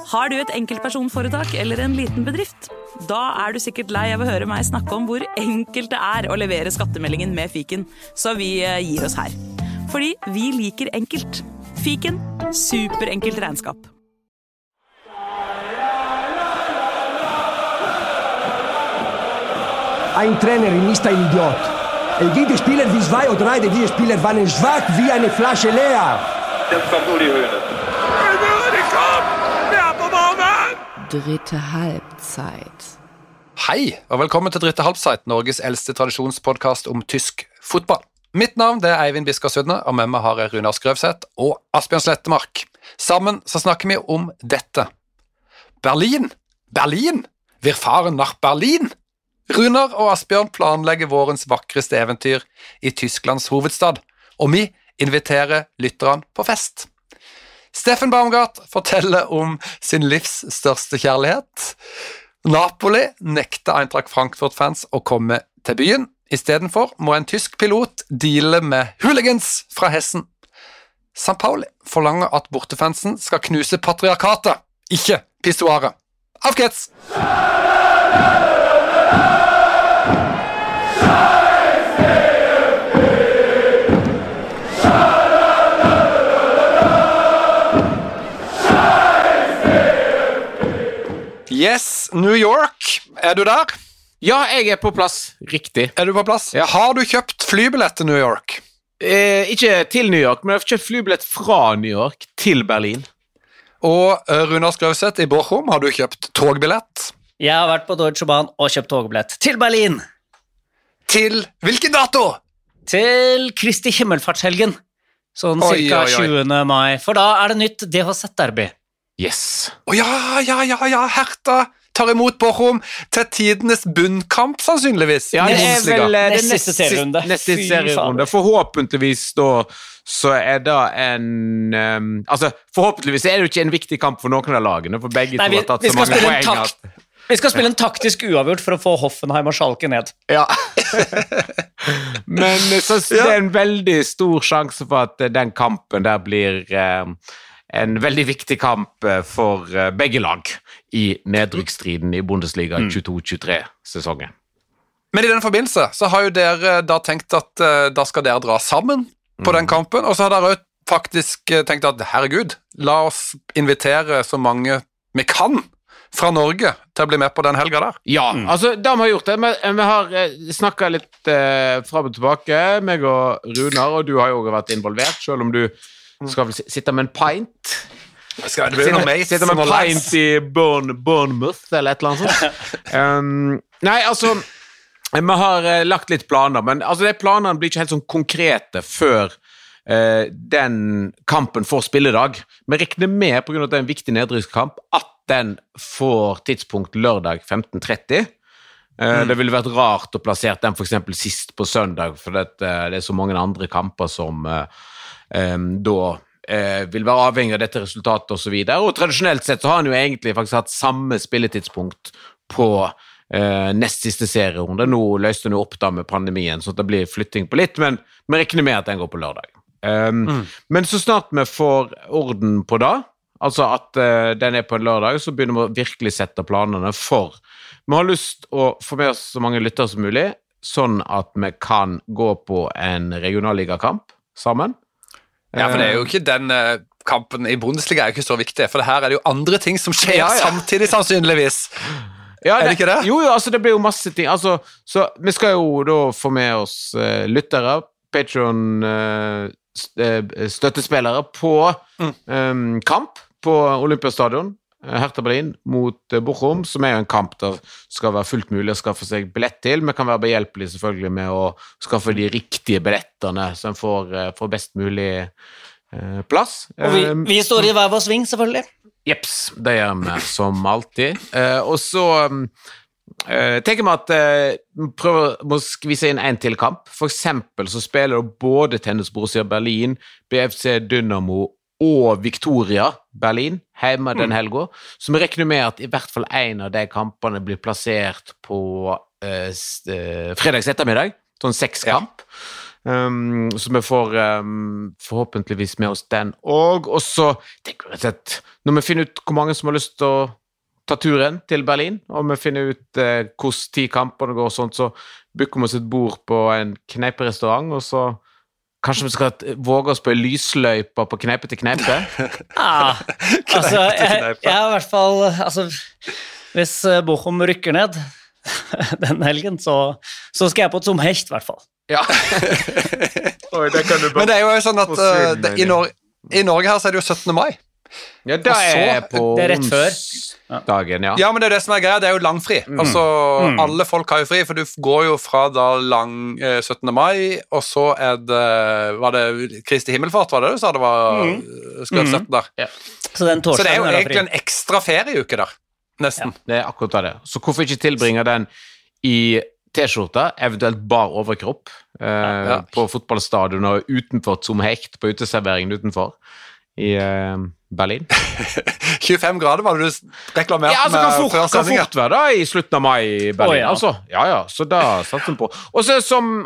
Har du et enkeltpersonforetak eller en liten bedrift? Da du sikkert lei av å høre meg snakke om hvor enkelt det å levere skattemeldingen med Fiken, så vi gir oss her. Fordi vi liker enkelt. Fiken, superenkelt regnskap. Ein Trainer ist ein Idiot. Jede Spieler wie 2 oder 3 der Spieler waren schwach wie eine Flasche leer. Jetzt kommt Uli Hoeneß. Dritte halvtid. Hei, og velkommen til Dritte halvtid, Norges eldste tradisjonspodcast om tysk fotball. Mitt navn Eivind Biskar Sødne, og med meg har jeg Runar Skrøvseth og Asbjørn Slettemark. Sammen så snakker vi om dette. Berlin! Wir fahren nach Berlin! Runar og Asbjørn planlegger vårens vakreste eventyr i Tysklands hovedstad, og vi inviterer lytterne på fest. Steffen Baumgart forteller om sin livs største kjærlighet. Napoli nekter Eintracht Frankfurt-fans å komme til byen. I stedet for må en tysk pilot deale med hooligans fra Hessen. St. Pauli forlanger at bortefansen skal knuse patriarkatet, ikke pissoaret. Auf geht's! Yes, New York. Du der? Ja, jeg på plass. Riktig. Du på plass? Ja. Har du kjøpt flybillett til New York? Ikke til New York, men jeg har kjøpt flybillett fra New York til Berlin. Og Runar Skrøvseth i Bochum, har du kjøpt togbillett? Jeg har vært på Deutsche Bahn og kjøpt togbillett til Berlin. Til hvilken dato? Til Kristi himmelfartshelgen. Sånn cirka 20. mai. For da det nytt DHZ-derby. Yes. Ja, Hertha tar imot Bochum til tidenes bunnkamp, sannsynligvis. Ja, det vel det neste serierunde. Neste serierunde. Forhåpentligvis da, så det altså, forhåpentligvis det jo ikke en viktig kamp for noen av lagene, for begge to har tatt så mange poeng. Vi skal spille en taktisk uavgjort for å få Hoffenheim og Schalke ned. Ja. Men så det en veldig stor sjanse for at den kampen der blir en veldig viktig kamp for begge lag i nedrykksstriden i Bundesliga 22-23-sesongen. Men i den forbindelse så har jo dere da tenkt at da skal dere dra sammen på den kampen, og så har dere jo faktisk tenkt at herregud, la oss invitere så mange vi kan fra Norge til å bli med på den helga der. Ja, altså da har vi gjort det. Vi har snakket litt frem og tilbake, meg og Runar, og du har jo også vært involvert, selv om du skal vel sitte med en pint. Sitte med en pint i Bournemouth, eller et eller annet sånt. Nei, altså, vi har lagt litt planer, men altså, de planene blir ikke helt sånn konkrete før den kampen får spilledag. Vi regner med, på grunn av at det en viktig nedrykkskamp, at den får tidspunkt lørdag 15:30. Det ville vært rart å plassere den for eksempel sist på søndag, for det så mange andre kamper som da vil være avhengig av dette resultatet og så videre, og tradisjonelt sett så har han jo egentlig faktisk hatt samme spilletidspunkt på nest siste serierunde. Nå løste han jo opp da med pandemien, så det blir flytting på litt, men vi regner med at den går på lørdag. Men så snart vi får orden på det, altså at den på en lørdag, så begynner vi å virkelig sette planene for. Vi har lyst å få med oss så mange lyttere som mulig, sånn at vi kan gå på en regionalligakamp sammen. Ja, for det jo ikke den kampen i Bundesliga jo ikke så viktig, for det her det jo andre ting som skjer samtidig sannsynligvis. Ja, det ikke det? Jo, altså det blir jo masse ting. Altså, så vi skal jo da få med oss lyttere, Patreon støttespillere på kamp på Olympiastadion, Hertha Berlin mot Bochum, som jo en kamp der skal være fullt mulig å skaffe seg billett til. Vi kan være behjelpelige selvfølgelig med å skaffe de riktige billetterne som får best mulig plass. Og vi står i hver vår sving, selvfølgelig. Jeps, det gjør vi som alltid. Og så tenker vi at vi prøver å skvise inn en til kamp. For eksempel så spiller både Tennis Borussia Berlin, BFC Dynamo og Victoria Berlin hjemme den helga, så vi regner med at i hvert fall en av de kampene blir plassert på fredags ettermiddag, sånn 6-kamp. Så vi får forhåpentligvis med oss den. Og så tenker jeg at når vi finner ut hvor mange som har lyst til å ta turen til Berlin, og vi finner ut hvordan 10 kampene går og sånt, så booker vi oss et bord på en kneiperestaurant, og så kanskje vi skal våge oss på en lysløype på kneipe til kneipe? Altså, jeg i hvert fall, altså, hvis Bochum rykker ned den helgen, så skal jeg på Zum Hecht, i hvert fall. Ja. Oi, det kan du bare... Men det jo sånn at i Norge her så det jo 17. mai. Ja, det på det rett før. Dagen, ja. Ja, men det det som greia, det jo langfri. Altså, alle folk har jo fri, for du går jo fra da 17. mai, og så var det Kristi himmelfart, var det du sa det var skrevet 17 der? Ja. Så det jo egentlig en ekstra ferieuke der, nesten. Ja, det akkurat det. Så hvorfor ikke tilbringe den i T-skjorta, eventuelt bar overkropp, på fotballstadion og utenfor Zum Hecht, på uteserveringen utenfor, i Berlin. 25 grader var det du reklamerte med før sendingen. Kan fort være da i slutten av mai i Berlin, altså. Ja, så da satser vi på. Og så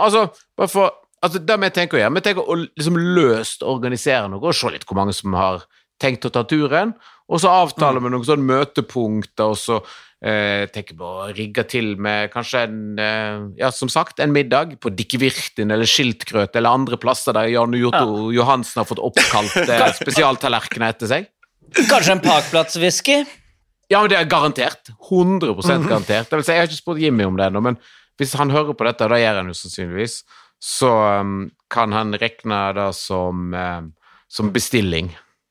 det vi tenker å gjøre, vi tenker å liksom løst organisere noe, og se litt hvor mange som har tenkt å ta turen, og så avtaler vi noen sånne møtepunkter, og så tenker på å rigge til med kanskje som sagt, en middag på Dikkevirten eller Skiltkrøt eller andre plasser der Jan Johansen har fått oppkalt spesialtallerkener etter seg. Kanskje en parkplatswhisky? Ja, men det garantert. 100% garantert. Det vil si, jeg har ikke spurt Jimmy om det ennå, men hvis han hører på dette, og da gjør han jo sannsynligvis, så kan han rekne det som bestilling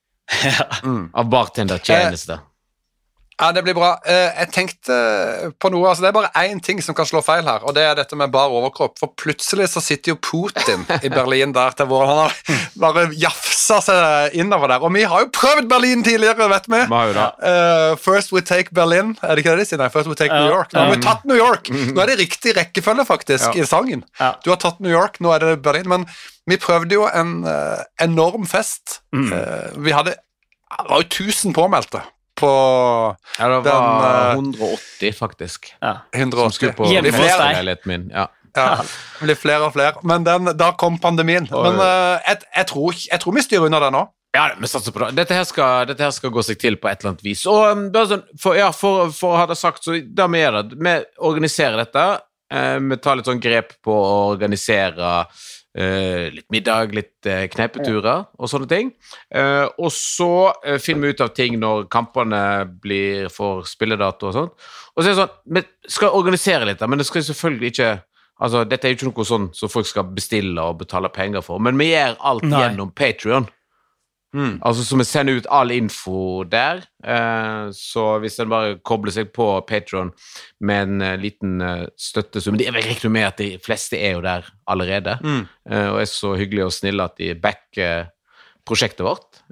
av bartendertjeneste. Ja, det blir bra. Jeg tenkte på noe, altså det bare en ting som kan slå feil her, og det dette med bar overkropp, for plutselig så sitter jo Putin i Berlin der til våren, han har bare jafset seg innover der, og vi har jo prøvd Berlin tidligere, vet vi. First we take Berlin, det ikke det de sier? Nei, first we take New York. Nå har vi tatt New York. Nå det riktig rekkefølge faktisk i sangen. Du har tatt New York, nå det Berlin, men vi prøvde jo en enorm fest. Det var jo 1000 påmeldte. Ja, det var 180 faktisk. Ja. 180. Hjemme hos deg. Min. Ja, det blir flere og flere. Men da kom pandemien. Men jeg tror vi styrer under det nå. Ja, vi satser på det. Dette her skal gå seg til på et eller annet vis. Og bare sånn, for å ha det sagt, så da vi gjør det. Vi organiserer dette. Vi tar litt sånn grep på å organisere litt middag, litt kneipeturer og sånne ting, og så finner vi ut av ting når kampene får spilledato og sånt, og så det sånn, vi skal organisere litt, men det skal selvfølgelig ikke, altså dette jo ikke noe sånn som folk skal bestille og betale penger for, men vi gjør alt gjennom Patreon. Altså så vi sender ut all info der, så hvis den bare kobler seg på Patreon med en liten støttesum, det vel riktig med at de fleste jo der allerede, og så hyggelig og snill at de backer prosjektet vårt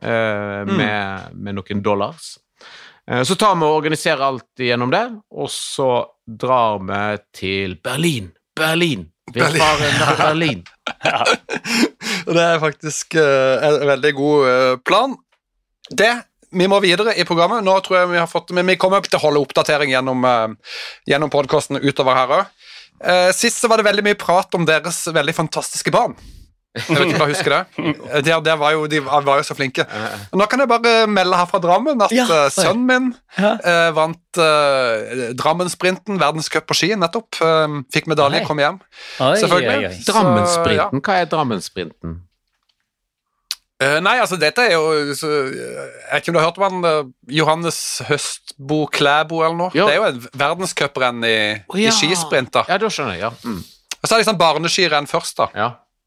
med noen dollars. Så tar vi og organiserer alt gjennom det, og så drar vi til Berlin. Vi farer til Berlin. Det faktisk en veldig god plan. Vi må videre i programmet. Nå tror jeg vi kommer til å holde oppdatering gjennom podcasten utover her også. Sist så var det veldig mye prat om deres veldig fantastiske barn. Jeg vet ikke om du husker det. De var jo så flinke. Nå kan jeg bare melde her fra Drammen at sønnen min vant Drammensprinten, verdenscup på ski nettopp. Fikk medalje, kom hjem. Selvfølgelig. Drammensprinten, hva Drammensprinten? Nei, altså dette jo jeg vet ikke om du har hørt om han Johannes Høstbo Klæbo eller noe. Det jo en verdenscuprenn i skisprinter. Ja, da skjønner jeg, Og så det sånn barneskirenn først da.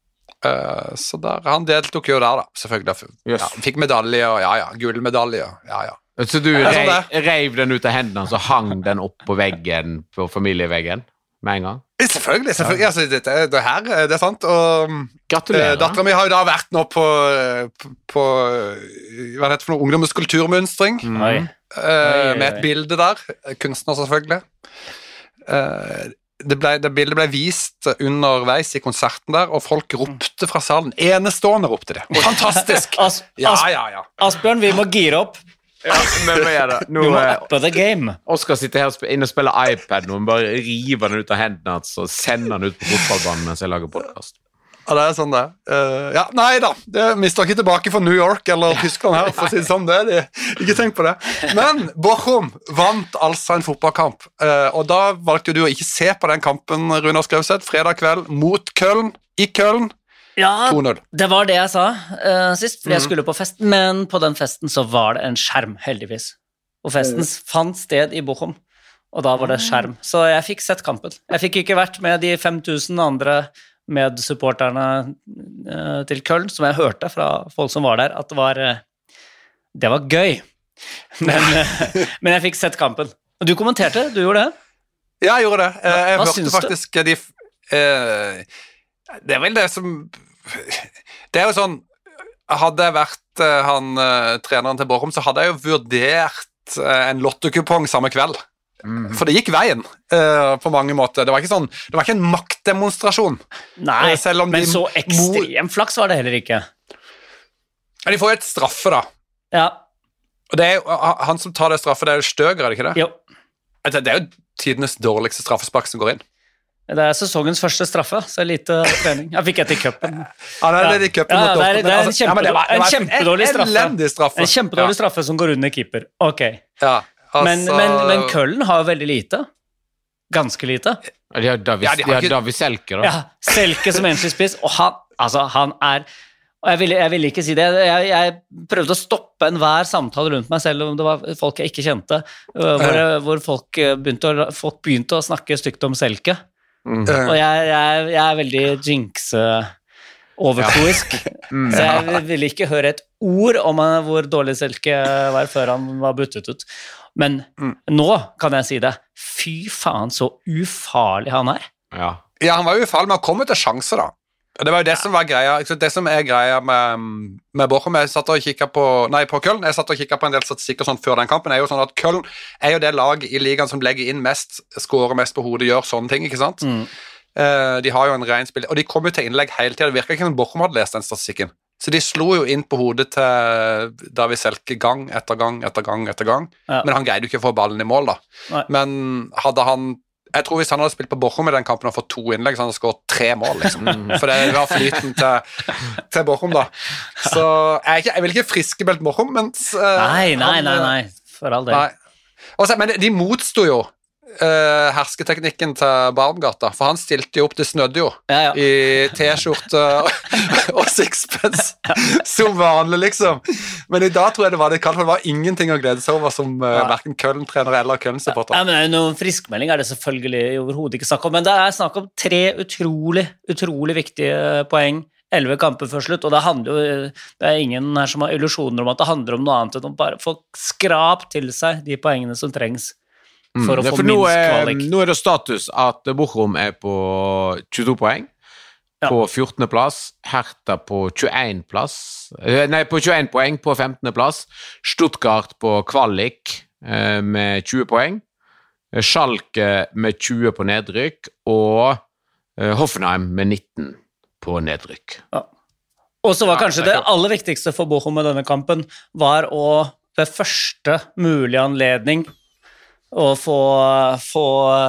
Så han deltok jo der da, selvfølgelig. Fikk medalje, og gullmedalje, Så du reiv den ut av hendene, så hang den opp på veggen, på familieveggen, med en gang? Selvfølgelig. Altså, det her, det sant. Og gratulerer. Datteren min har jo da vært nå på hva det heter for noe, ungdommens kulturmønstring, med et bilde der, kunstner selvfølgelig. Det bildet ble vist underveis i konserten der, og folk ropte fra salen. Enestående ropte det. Fantastisk! Asbjørn, vi må gire opp. Men hva det? Du må uppe the game. Oskar sitter her inne og spiller iPad nå, bare river den ut av hendene hans og sender den ut på fotballbanen mens jeg lager podcast. Ja, det sånn det. Ja, nei da, vi står ikke tilbake for New York eller Tyskland her, for å si det sånn, ikke tenk på det. Men Bochum vant altså en fotballkamp, og da valgte du å ikke se på den kampen, Runar Skrøvseth, fredag kveld mot Köln, i Köln, 2-0. Det var det jeg sa sist, fordi jeg skulle på fest, men på den festen så var det en skjerm, heldigvis. Og festen fant sted i Bochum, og da var det skjerm. Så jeg fikk sett kampen. Jeg fikk ikke vært med de 5000 andre med supporterne til Köln, som jeg hørte fra folk som var der, at det var gøy. Men jeg fikk sett kampen. Og du kommenterte, du gjorde det? Ja, jeg gjorde det. Jeg Hva hørte faktisk det vel det som det jo sånn, hadde jeg vært treneren til Bochum, så hadde jeg jo vurdert en lottokupong samme kveld. For det gikk veien på mange måter. Det var ikke en maktdemonstrasjon. Nei, men så ekstrem flaks var det heller ikke. De får jo et straffe da. Ja. Og det jo, han som tar det straffe, det jo Støger, er det ikke det? Jo. Det jo tidenes dårligste straffespark som går inn. Det sesongens første straffe, så lite trening. Jeg fikk et i køppen. Ja, det i køppen. Det en kjempedårlig straffe. Elendig straffe. En kjempedårlig straffe som går under keeper. Ok. Ja. Altså, men Köln har jo veldig lite. Ganske lite. De har David Selke, da. Ja, Selke som enslig spiss, og han og jeg ville ikke si det. Jeg prøvde å stoppe enhver samtale rundt meg, selv om det var folk jeg ikke kjente, hvor folk begynte å snakke stygt om Selke. Og jeg veldig jinx-overtroisk, så jeg ville ikke høre et ord om hvor dårlig Selke var før han var byttet ut. Men nå kan jeg si det. Fy faen, så ufarlig han er. Ja, han var jo ufarlig med å komme til sjanser da. Og det var jo det som var greia. Det som greia med Bochum, jeg satt og kikket på Köln, jeg satt og kikket på en del statistikker sånn før den kampen, jo sånn at Köln jo det lag i ligaen som legger inn mest, skårer mest på hodet, gjør sånne ting, ikke sant? De har jo en ren spill, og de kom jo til innlegg hele tiden. Det virker ikke som Bochum hadde lest den statistikken. Så de slo jo inn på hodet til David Selke gang etter gang. Ja. Men han greide jo ikke å få ballen i mål da. Nei. Men jeg tror hvis han hadde spilt på Bochum i den kampen og fått 2 innlegg, så han hadde skåret 3 mål, liksom. For det var flyten til Bochum da. Så jeg vil ikke friskebelt Bochum, men Nei, for all del. Men de motstod jo hersketeknikken til Baumgartner, for han stilte jo opp, det snødde jo i t-skjorte og sixpence som vanlig liksom, men i dag tror jeg det var det kaldt, for det var ingenting å glede seg over som hverken Köln-trener eller Köln-supporter. Men noen friskmelding det selvfølgelig overhodet ikke snakk om, men det snakk om 3 utrolig viktige poeng, 11 kamper før slutt, og det handler jo, det ingen her som har illusjoner om at det handler om noe annet enn å bare få skrap til seg de poengene som trengs for å få minst kvalik. Nå det status at Bochum på 22 poeng, på 14. plass, Hertha på 21 poeng på 15. plass, Stuttgart på kvalik med 20 poeng, Schalke med 20 på nedrykk, og Hoffenheim med 19 på nedrykk. Ja. Og så var kanskje det aller viktigste for Bochum med denne kampen, var å ved første mulige anledning og få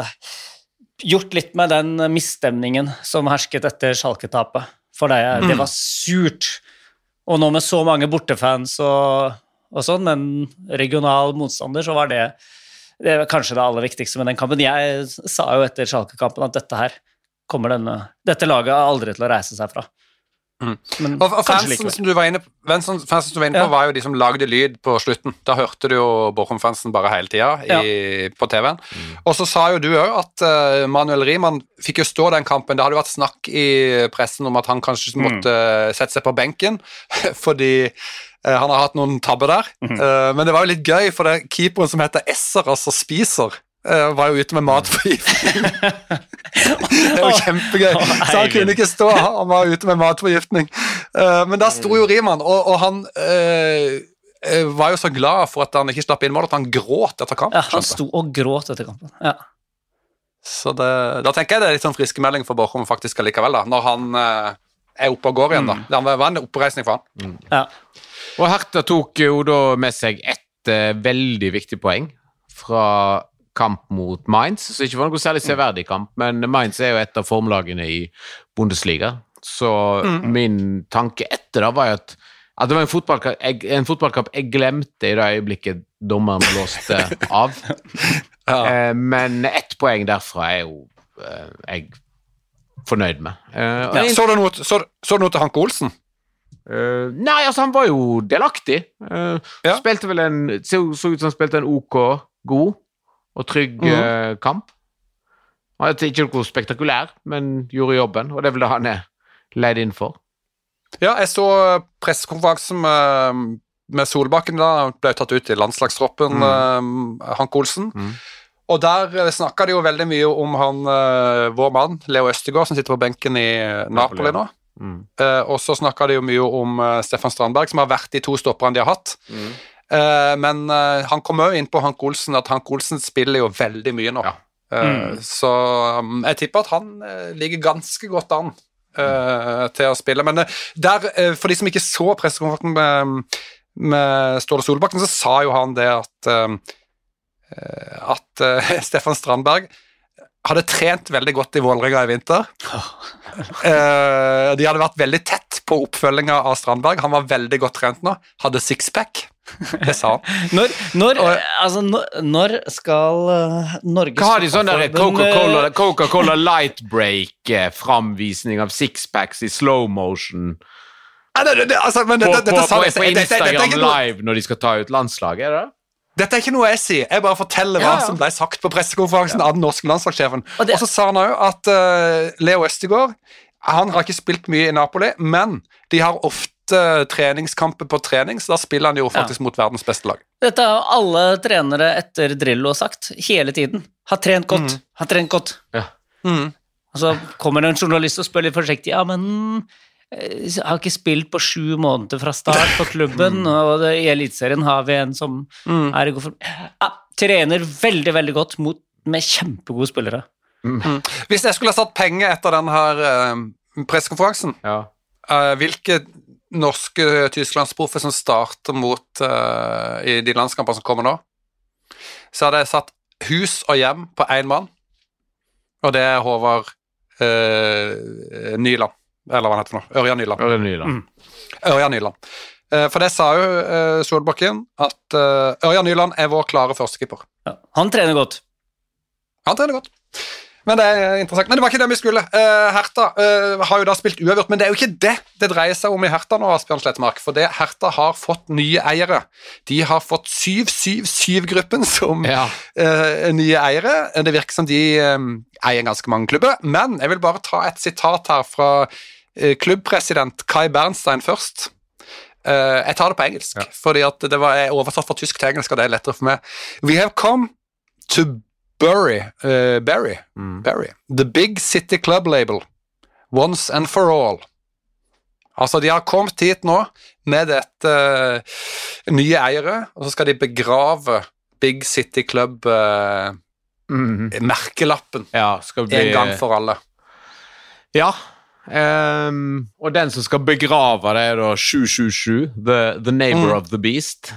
gjort litt med den misstemningen som hersket etter Schalke-tapet. For det var surt. Og nå med så mange bortefans og sånn, men regional motstander, så var det kanskje det aller viktigste med den kampen. Jeg sa jo etter Schalke-kampen at dette laget aldri til å reise seg fra. Og fansen som du var inne på var jo de som lagde lyd på slutten. Da hørte du jo Bochum-fansen bare hele tiden på TV-en. Og så sa jo du jo at Manuel Riemann fikk jo stå den kampen. Det hadde vært snakk i pressen om at han kanskje måtte sette seg på benken fordi han har hatt noen tabber der. Men det var jo litt gøy, for det keeperen som heter Esser, altså spiser, var jo ute med matforgiftning. Det var kjempegøy. Så han kunne ikke stå, han var ute med matforgiftning. Men da sto jo Riemann, og han var jo så glad for at han ikke slapp inn mål, at han gråt etter kampen. Ja, han sto og gråt etter kampen, ja. Så da tenker jeg det litt sånn friske melding for Bochum faktisk allikevel da, når han oppe og går igjen da. Det var en oppreisning for han. Ja. Og Hertha tok jo da med seg et veldig viktig poeng fra kamp mot Mainz, så ikke var det noe særlig severdig kamp, men Mainz jo et av formlagene i Bundesliga. Så min tanke etter da var jo at det var en fotballkamp jeg glemte i det øyeblikket dommeren blåste av. Men 1 poeng derfra jo jeg fornøyd med. Så du noe til Hanke Olsen? Nei, altså han var jo delaktig. Spilte vel så ut som han spilte en OK, god og trygg kamp. Han var ikke noe spektakulær, men gjorde jobben, og det vel det han leid inn for. Ja, jeg så pressekonferansen med Solbakken da, han ble tatt ut i landslagstroppen, Hanke Olsen, og der snakket de jo veldig mye om han, vår mann, Leo Østegård, som sitter på benken i Napoli nå, og så snakket de jo mye om Stefan Strandberg, som har vært de 2 stopperne de har hatt, men han kom jo inn på Hanke Olsen, at Hanke Olsen spiller jo veldig mye nå, så jeg tipper at han ligger ganske godt an til å spille, men der, for de som ikke så pressekonferansen med Ståle Solbakken, så sa jo han det at Stefan Strandberg hadde trent veldig godt i Vålerenga i vinter. De hadde vært veldig tett på oppfølgingen av Strandberg, han var veldig godt trent nå, hadde sixpack. Det sa han. Når skal Norges Hva har de sånn der Coca-Cola Light Break framvisning av sixpacks i slow motion på Instagram live når de skal ta ut landslaget, det? Dette ikke noe jeg sier, jeg bare forteller hva som ble sagt på pressekonferansen av den norske landslagssjefen. Og så sa han jo at Leo Østegård, han har ikke spilt mye i Napoli, men de har ofte treningskamper på trening, så da spiller han jo faktisk mot verdens beste lag. Dette har alle trenere etter Drillo sagt, hele tiden. Har trent godt. Ja. Og så kommer en journalist og spør litt forsiktig, men jeg har ikke spilt på 7 måneder fra start på klubben, og i Elitserien har vi en som i god form. Trener veldig, veldig godt med kjempegode spillere. Hvis jeg skulle ha satt penger etter denne pressekonferansen, hvilke norske tysklandsproffer som starter mot i de landskamper som kommer nå, så hadde jeg satt hus og hjem på 1 mann, og det Håvard Nyland, eller hva han heter nå, Ørjan Nyland. For det sa jo Solbakken at Ørjan Nyland vår klare førstekeeper. Ja, han trener godt. Men det interessant. Men det var ikke det vi skulle. Hertha har jo da spilt uavgjort, men det jo ikke det dreier seg om i Hertha nå, Asbjørn Slettemark, for Hertha har fått nye eiere. De har fått 7-7-7-gruppen som nye eiere. Det virker som de eier ganske mange klubber, men jeg vil bare ta et sitat her fra klubbpresident Kai Bernstein først. Jeg tar det på engelsk, fordi at det var oversatt fra tysk til engelsk, og det lettere for meg. We have come to bury the big city club label once and for all. Altså, de har kommet hit nå med dette nye eiere, og så skal de begrave Big City Club merkelappen en gang for alle. Ja, og den som skal begrave det da 777, the neighbor of the beast.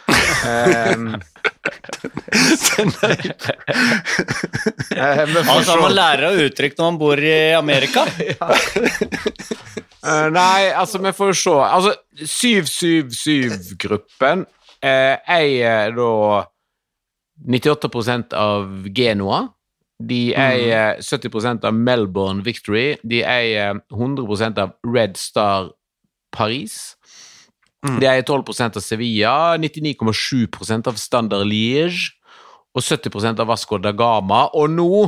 Altså man lærer å uttrykke når man bor i Amerika. Nei, altså vi får jo se. Altså 777-gruppen eier da 98% av Genoa. De eier 70% av Melbourne Victory. De eier 100% av Red Star Paris. De eier 12% av Sevilla, 99,7% av Standard Liège og 70% av Vasco da Gama, og nå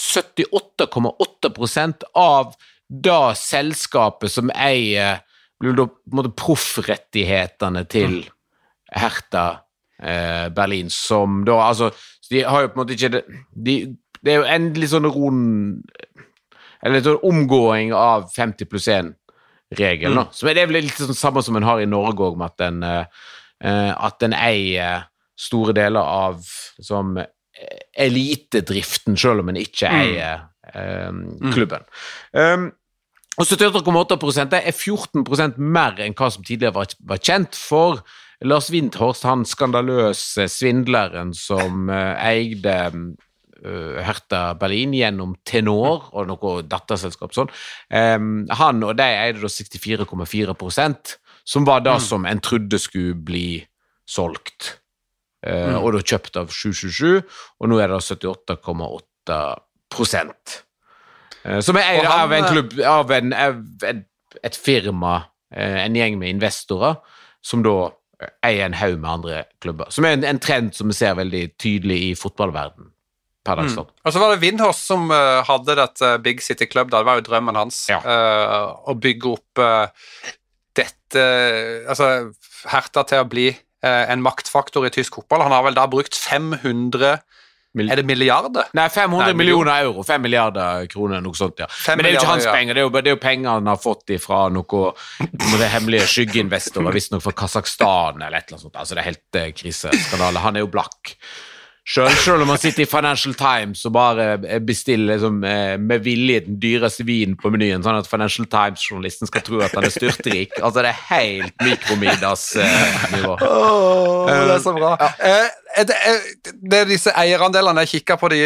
78,8% av da selskapet som eier proffrettighetene til Hertha Berlin, som da, altså, de har jo på en måte ikke det er jo endelig sånn eller sånn omgåing av 50+1-regel, så det er vel litt sånn samme som en har i Norge også, med at den eier store deler av som elitedriften, selv om en ikke eier klubben. Og 78,8% det er 14% mer enn hva som tidligere var kjent for Lars Windhorst, han skandaløse svindleren som eide Hertha Berlin gjennom Tenor og noe datterselskap sånn. Han og de eide da 64,4%, som var da som en trodde skulle bli solgt. Og da kjøpt av 777, og nå er det 78,8%. Som er eid av en klubb, av et firma, en gjeng med investorer, som da eier en haug med andre klubber. Som er en trend som vi ser veldig tydelig i fotballverden per dags dato. Og så var det Windhorst som hadde dette Big City Club, da. Det var jo drømmen hans å bygge opp dette, altså Hertha til å bli en maktfaktor i tysk fotball. Han har vel da brukt 500 Er det milliarder? Nei, 500 millioner euro, 5 milliarder kroner, noe sånt, ja. Men det er jo ikke hans penger, det er jo penger han har fått ifra noe hemmelige skyggeinvestorer, visst nok fra Kazakhstan eller et eller annet sånt. Altså, det er helt kriseskandale. Han er jo blakk. Selv om man sitter i Financial Times og bare bestiller liksom, med vilje den dyreste vinen på menyen, sånn at Financial Times-journalisten skal tro at han er styrtrik. Altså, det er helt mikromidas-nivå. Det er så bra. Det er disse eierandelene, jeg kikket på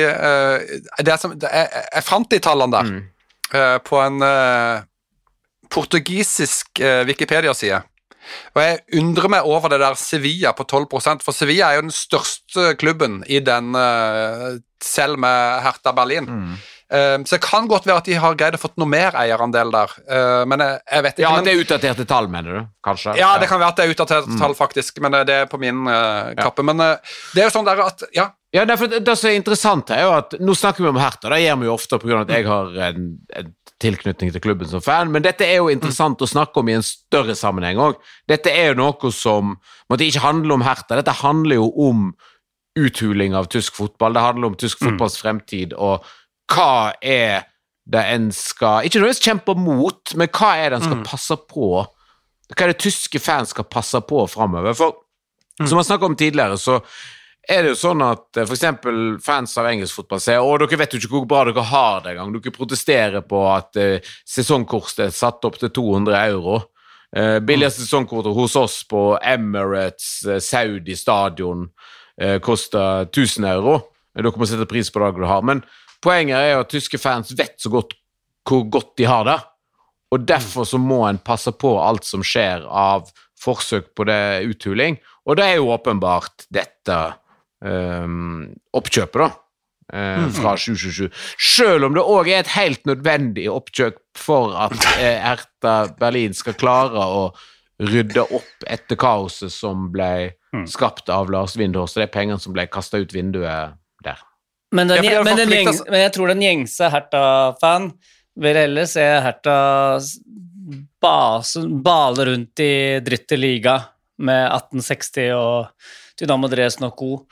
jeg fant de tallene der på en portugisisk Wikipedia-side. Og jeg undrer meg over det der Sevilla på 12%, for Sevilla er jo den største klubben i den, selv med Hertha Berlin. Så det kan godt være at de har greid å fått noe mer eierandel der, men jeg vet ikke. Ja, det er utdaterte tall, mener du, kanskje? Ja, det kan være at det er utdaterte tall faktisk, men det er på min kappe. Men det er jo sånn der at, ja, for det som er interessant er jo at nå snakker vi om Hertha, det gjør vi jo ofte på grunn av at jeg har en tilknytning til klubben som fan, men dette er jo interessant å snakke om i en større sammenheng også. Dette er jo noe som måtte ikke handle om Hertha, dette handler jo om uthuling av tysk fotball, det handler om tysk fotballs fremtid, og hva er det en skal, ikke nødvendigvis kjempe mot, men hva er det en skal passe på, hva er det tyske fans skal passe på fremover, for som jeg snakket om tidligere, så er det jo sånn at for eksempel fans av engelsk fotball sier, dere vet jo ikke hvor bra dere har det gang, dere protesterer på at sesongkortet er satt opp til 200 euro, billigste sesongkortet hos oss på Emirates Saudi stadion koster 1000 euro, dere må sette pris på det du har, men poenget er jo at tyske fans vet så godt hvor godt de har det, og derfor så må en passe på alt som skjer av forsøk på det uthuling, og det er jo åpenbart dette oppkjøpet da fra 777, selv om det også er et helt nødvendig oppkjøp for at Hertha Berlin skal klare å rydde opp etter kaoset som ble skapt av Lars Windhorst, og det er pengene som ble kastet ut vinduet der. Men jeg tror den gjengse Hertha-fan vil heller se Hertha bale rundt i dritte liga med 1860 og Dynamo Dresden og co.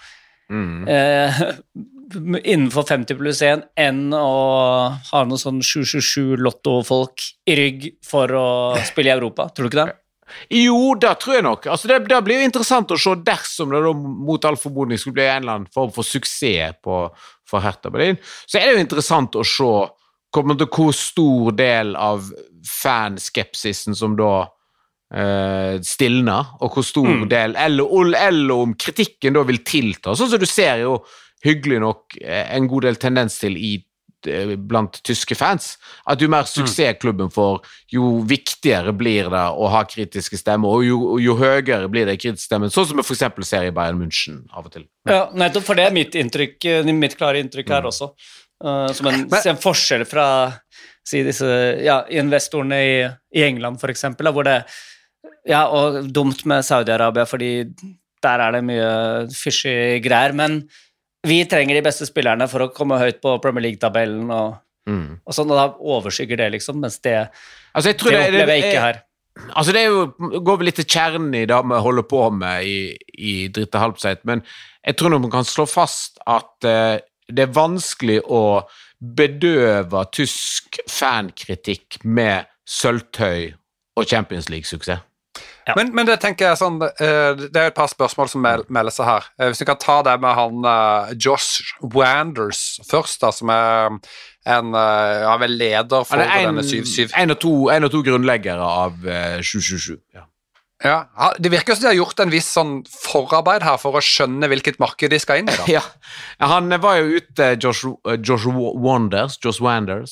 Innenfor 50+1 enn å ha noen sånn 777-lotto-folk i rygg for å spille i Europa. Tror du ikke det? Jo, det tror jeg nok. Altså, det blir jo interessant å se dersom det da mot all formodning skulle bli en eller annen form for suksess for Hertha Berlin. Så er det jo interessant å se hvor stor del av fanskepsisen som da stilner, og hvor stor del, eller om kritikken da vil tilta, sånn som du ser jo hyggelig nok en god del tendens til blant tyske fans, at jo mer suksess klubben får, jo viktigere blir det å ha kritiske stemmer, og jo høyere blir det kritiske stemmer, sånn som vi for eksempel ser i Bayern München av og til. Ja, nettopp, for det er mitt klare inntrykk her også, som en forskjell fra si disse investorene i England for eksempel, hvor det og dumt med Saudi-Arabia, fordi der er det mye fishy greier, men vi trenger de beste spillerne for å komme høyt på Premier League-tabellen og sånn, og da overskygger det liksom, mens det opplever jeg ikke her. Altså det går vel litt til kjernen i det vi holder på med i dritte halvseit, men jeg tror man kan slå fast at det er vanskelig å bedøve tysk fankritikk med sølvtøy og Champions League-suksess. Ja. Men det tenker jeg sånn, det er jo et par spørsmål som melder seg her. Hvis vi kan ta det med han Josh Wanders først da, som er vel leder for denne 7-7. En og to grunnleggere av 777, ja. Ja, det virker som de har gjort en viss sånn forarbeid her for å skjønne hvilket marked de skal inn i da. Ja, han var jo ute, Josh Wanders,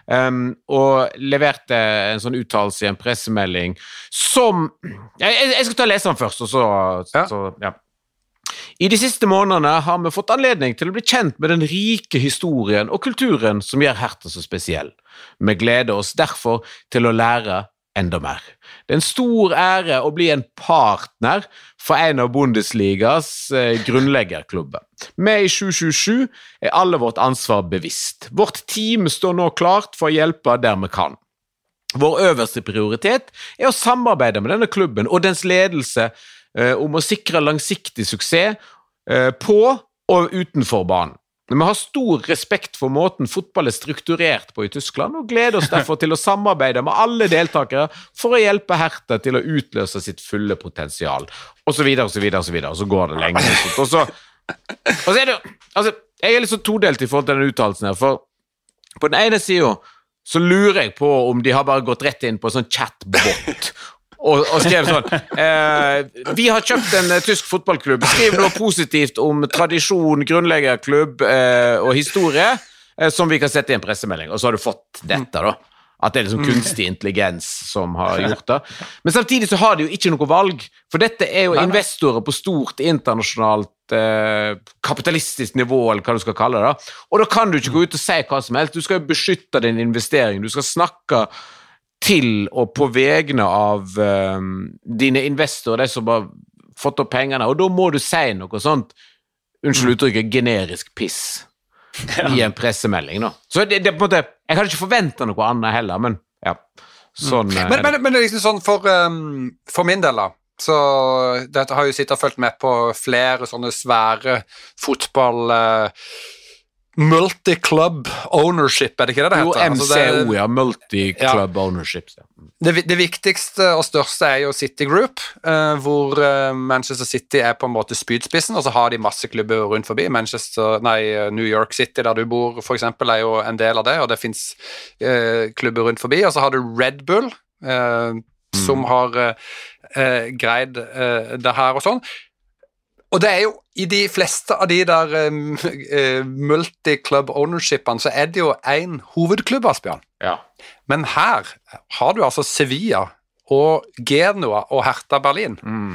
og leverte en sånn uttalelse i en pressemelding som, jeg skal ta og lese den først, og så. I de siste månedene har vi fått anledning til å bli kjent med den rike historien og kulturen som gjør Hertha så spesiell. Vi gleder oss derfor til å lære enda mer. Det en stor ære å bli en partner for en av Bundesligas grunnleggerklubber. Vi i 777 alle vårt ansvar bevisst. Vårt team står nå klart for å hjelpe der vi kan. Vår øverste prioritet å samarbeide med denne klubben og dens ledelse om å sikre langsiktig suksess på og utenfor banen. Vi har stor respekt for måten fotball strukturert på i Tyskland, og gleder oss derfor til å samarbeide med alle deltakere for å hjelpe Hertha til å utløse sitt fulle potensial. Og så videre, og så videre, og så videre, og så går det lenge. Og så det altså, jeg litt så todelt i forhold til denne uttalelsen her, for på den ene siden så lurer jeg på om de har bare gått rett inn på en sånn chatbot, og skrev sånn vi har kjøpt en tysk fotballklubb, skriv noe positivt om tradisjon, grunnleggerklubb og historie som vi kan sette i en pressemelding, og så har du fått dette da, at det liksom kunstig intelligens som har gjort det, men samtidig så har de jo ikke noe valg, for dette jo investorer på stort internasjonalt kapitalistisk nivå, eller hva du skal kalle det da, og da kan du ikke gå ut og si hva som helst, du skal jo beskytte din investering, du skal snakke til og på vegne av dine investorer, de som har fått opp pengene, og da må du si noe sånt, unnskyld uttrykket, generisk piss i en pressemelding da. Så det på en måte, jeg kan ikke forvente noe annet heller, men ja, sånn. Men det liksom sånn for min del da, så dette har jo sittet og følt med på flere sånne svære fotball multi-club ownership, det ikke det heter? Jo, MCO, ja, multi-club ownership. Det viktigste og største jo City Group, hvor Manchester City på en måte spydspissen, og så har de masse klubber rundt forbi. New York City, der du bor, for eksempel, jo en del av det, og det finnes klubber rundt forbi, og så har du Red Bull, som har greid det her og sånn. Og det jo i de fleste av de der multi-club ownershipene, så det jo en hovedklubb, Asbjørn. Ja. Men her har du altså Sevilla og Genoa og Hertha Berlin.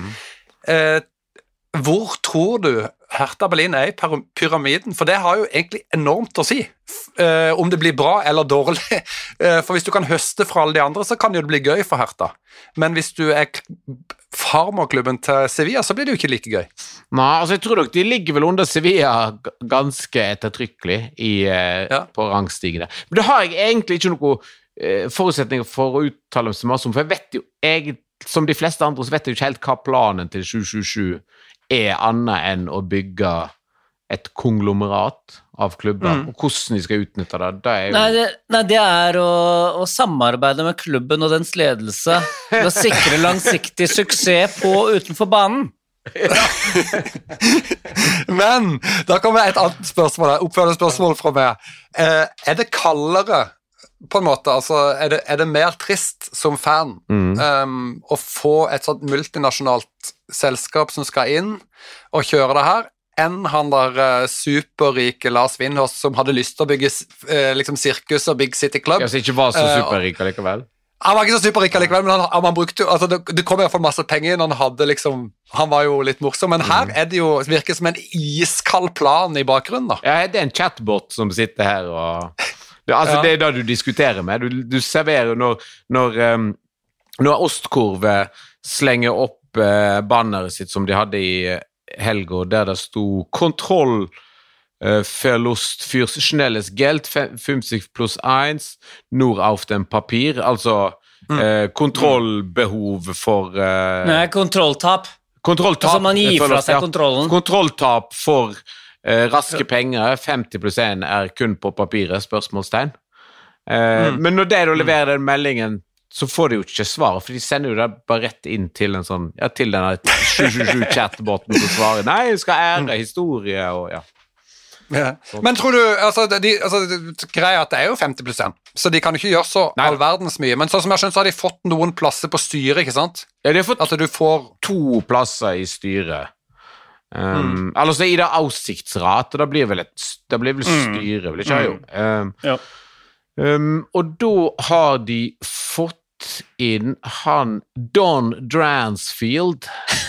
Hvor tror du Hertha Berlin i pyramiden? For det har jo egentlig enormt å si, om det blir bra eller dårlig. For hvis du kan høste fra alle de andre, så kan det jo bli gøy for Hertha. Men hvis du farmerklubben til Sevilla, så blir det jo ikke like gøy. Nei, altså jeg tror nok de ligger vel under Sevilla ganske ettertrykkelig på rangstigene. Men det har jeg egentlig ikke noe forutsetninger for å uttale meg så mye om, for jeg vet jo, som de fleste andre, så vet jeg jo ikke helt hva planen til 777 annet enn å bygge et konglomerat av klubber, og hvordan de skal utnytte det, jo... Det å samarbeide med klubben og dens ledelse for å sikre langsiktig suksess på og utenfor banen. Men da kommer et annet spørsmål, oppfølgende spørsmål fra meg. Det kaldere på en måte, altså det mer trist som fan å få et sånt multinasjonalt selskap som skal inn og kjøre det her, enn han der superrike Lars Windhorst som hadde lyst til å bygge liksom sirkus og Big City Club. Ja, så ikke var så superrik likevel. Han var ikke så superrik likevel, men han brukte jo, altså det kom i hvert fall masse penger inn, han var jo litt morsom, men her det jo, virker som en iskald plan i bakgrunnen da. Ja, det en chatbot som sitter her og... det da du diskuterer med, du serverer når Ostkurve slenger opp banneret sitt som de hadde i helga, der det sto kontroll Verlust für schnelles Geld 50+1 nur auf dem Papir, altså kontrollbehov for kontrolltap altså man gir fra seg kontrollen kontrolltap for raske penger, 50% kun på papiret, spørsmålstegn men når de leverer den meldingen så får de jo ikke svar, for de sender jo det bare rett inn til en sånn, til denne 777-chatboten som svarer, nei, jeg skal ære historie, og Ja. Men tror du, greia at det jo 50%, så de kan jo ikke gjøre så all verdens mye, men sånn som jeg skjønner, så har de fått noen plasser på styret, ikke sant? Ja, de har fått at du får 2 plasser i styret. Eller så i det avsiktsrat, det blir vel styret, vil ikke jo. Ja. Og da har de fått inn han Don Dransfield.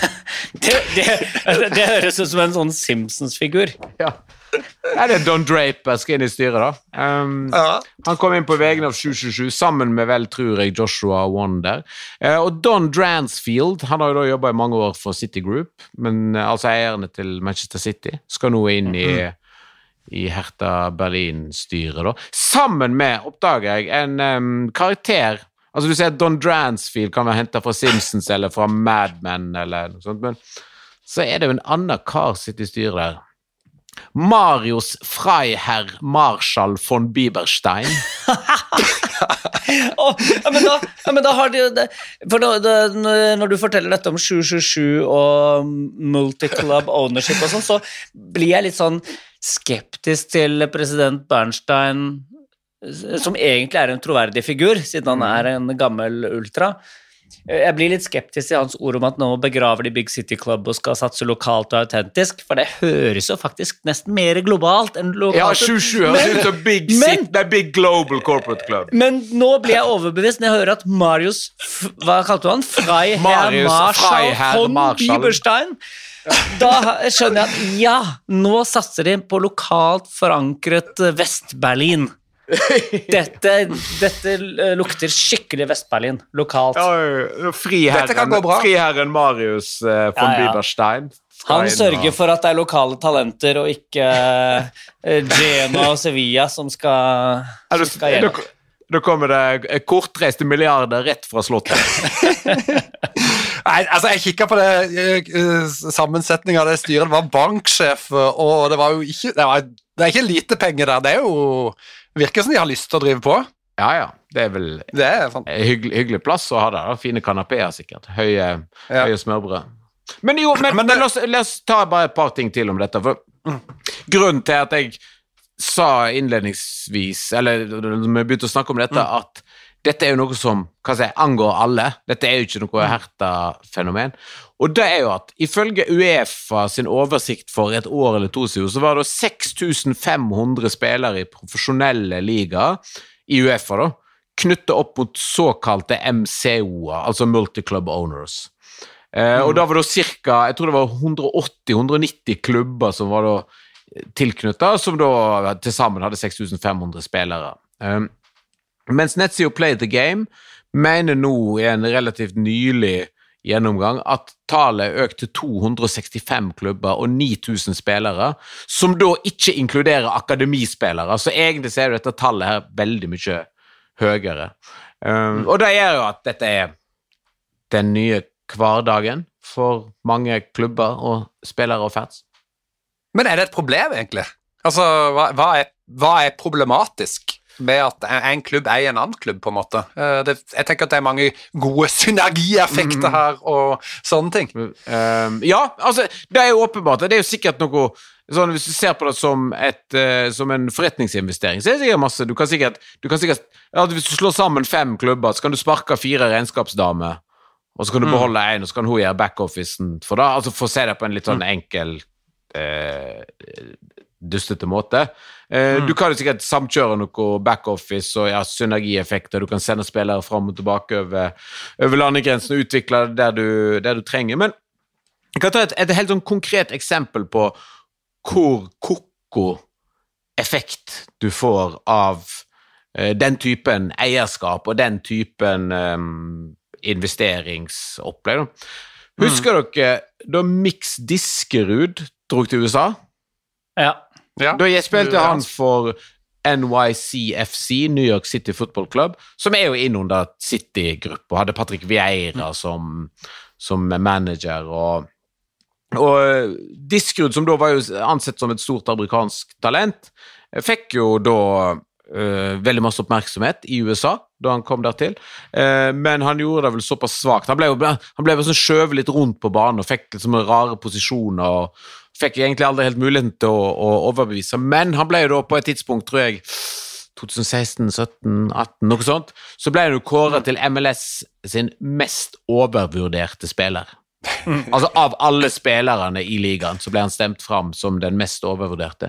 det høres ut som en sånn Simpsons-figur. Ja. Det Don Draper skal inn i styret da. Han kom inn på vegne av 777 sammen med vel, tror jeg, Joshua Wonder. Og Don Dransfield, han har jo da jobbet i mange år for City Group, men altså eierne til Manchester City skal nå inn i Hertha Berlin-styret da. Sammen med, oppdager jeg, en karakter. Altså du ser Don Dransfield kan være hentet fra Simpsons eller fra Mad Men eller noe sånt, men så det jo en annen kar sitter i styret der. Marius Freiherr Marschall von Bieberstein. Men da har de jo det. For når du forteller dette om 777 og multi-club ownership og sånn, så blir jeg litt sånn skeptisk til president Bernstein, som egentlig en troverdig figur, siden han en gammel ultra. Jeg blir litt skeptisk til hans ord om at nå begraver de Big City Club og skal satse lokalt og autentisk, for det høres jo faktisk nesten mer globalt enn lokalt. Ja, 777 høres ut som Big Global Corporate Club. Men nå blir jeg overbevist når jeg hører at Marius, hva kalte du han? Freiherr von Bieberstein. Da skjønner jeg at nå satser de på lokalt forankret Vest-Berlin. Dette lukter skikkelig Vest-Berlin lokalt. Friherren Marius von Bieberstein. Han sørger for at det lokale talenter og ikke Genoa og Sevilla som skal gjelde. Da kommer det kortreiste milliarder rett fra slottet. Nei, altså jeg kikket på det sammensetningen av det styret, det var banksjef, og det var jo ikke, det ikke lite penger der, det jo virker som de har lyst til å drive på. Ja, det vel det hyggelig plass å ha der, fine kanapeer sikkert, høye smørbrød. Men la oss ta bare et par ting til om dette, for grunnen til at jeg sa innledningsvis, eller når vi begynte å snakke om dette, at dette jo noe som angår alle. Dette jo ikke noe Hertha-fenomen. Og det jo at ifølge UEFA sin oversikt for et år eller 2 siden, så var det 6500 spillere i profesjonelle ligaer i UEFA da, knyttet opp mot såkalte MCO-er, altså Multi-Club Owners. Og da var det cirka, jeg tror det var 180-190 klubber som var da tilknyttet, som da til sammen hadde 6500 spillere. Mens nettsiden Play the Game mener nå i en relativt nylig gjennomgang at tallet økt til 265 klubber og 9000 spillere, som da ikke inkluderer akademispillere, så egentlig ser du dette tallet her veldig mye høyere. Og det gjør jo at dette den nye hverdagen for mange klubber og spillere og fans. Men det et problem egentlig? Altså, hva problematisk med at en klubb en annen klubb på en måte? Jeg tenker at det mange gode synergieffekter her og sånne ting. Ja, altså, det jo åpenbart. Det jo sikkert noe, sånn, hvis du ser på det som en forretningsinvestering, så det sikkert masse. Du kan sikkert ja, hvis du slår sammen 5 klubber, så kan du sparke 4 regnskapsdamer, og så kan du beholde en, og så kan hun gjøre back-officen for da, altså for å se det på en litt sånn enkel dustete måte. Du kan jo sikkert samkjøre noe back-office og synergieffekter, du kan sende spillere frem og tilbake over landegrensen og utvikle det der du trenger, men jeg kan ta et helt sånn konkret eksempel på hvor koko effekt du får av den typen eierskap og den typen investeringsopplegg. Husker dere da Mix Diskerud drog til USA? Ja. Da jeg spilte han for NYCFC, New York City Football Club, som jo innunder City-gruppe, og hadde Patrick Vieira som manager, og Diskerud, som da var jo ansett som et stort amerikansk talent, fikk jo da veldig masse oppmerksomhet i USA da han kom der til, men han gjorde det vel såpass svagt. Han ble sånn skjøvet litt rundt på banen og fikk liksom rare posisjoner og fikk egentlig aldri helt muligheten til å overbevise, men han ble jo da på et tidspunkt, tror jeg, 2016, 17, 18, noe sånt, så ble han jo kåret til MLS sin mest overvurderte spiller. Altså av alle spillerne i ligaen så ble han stemt fram som den mest overvurderte.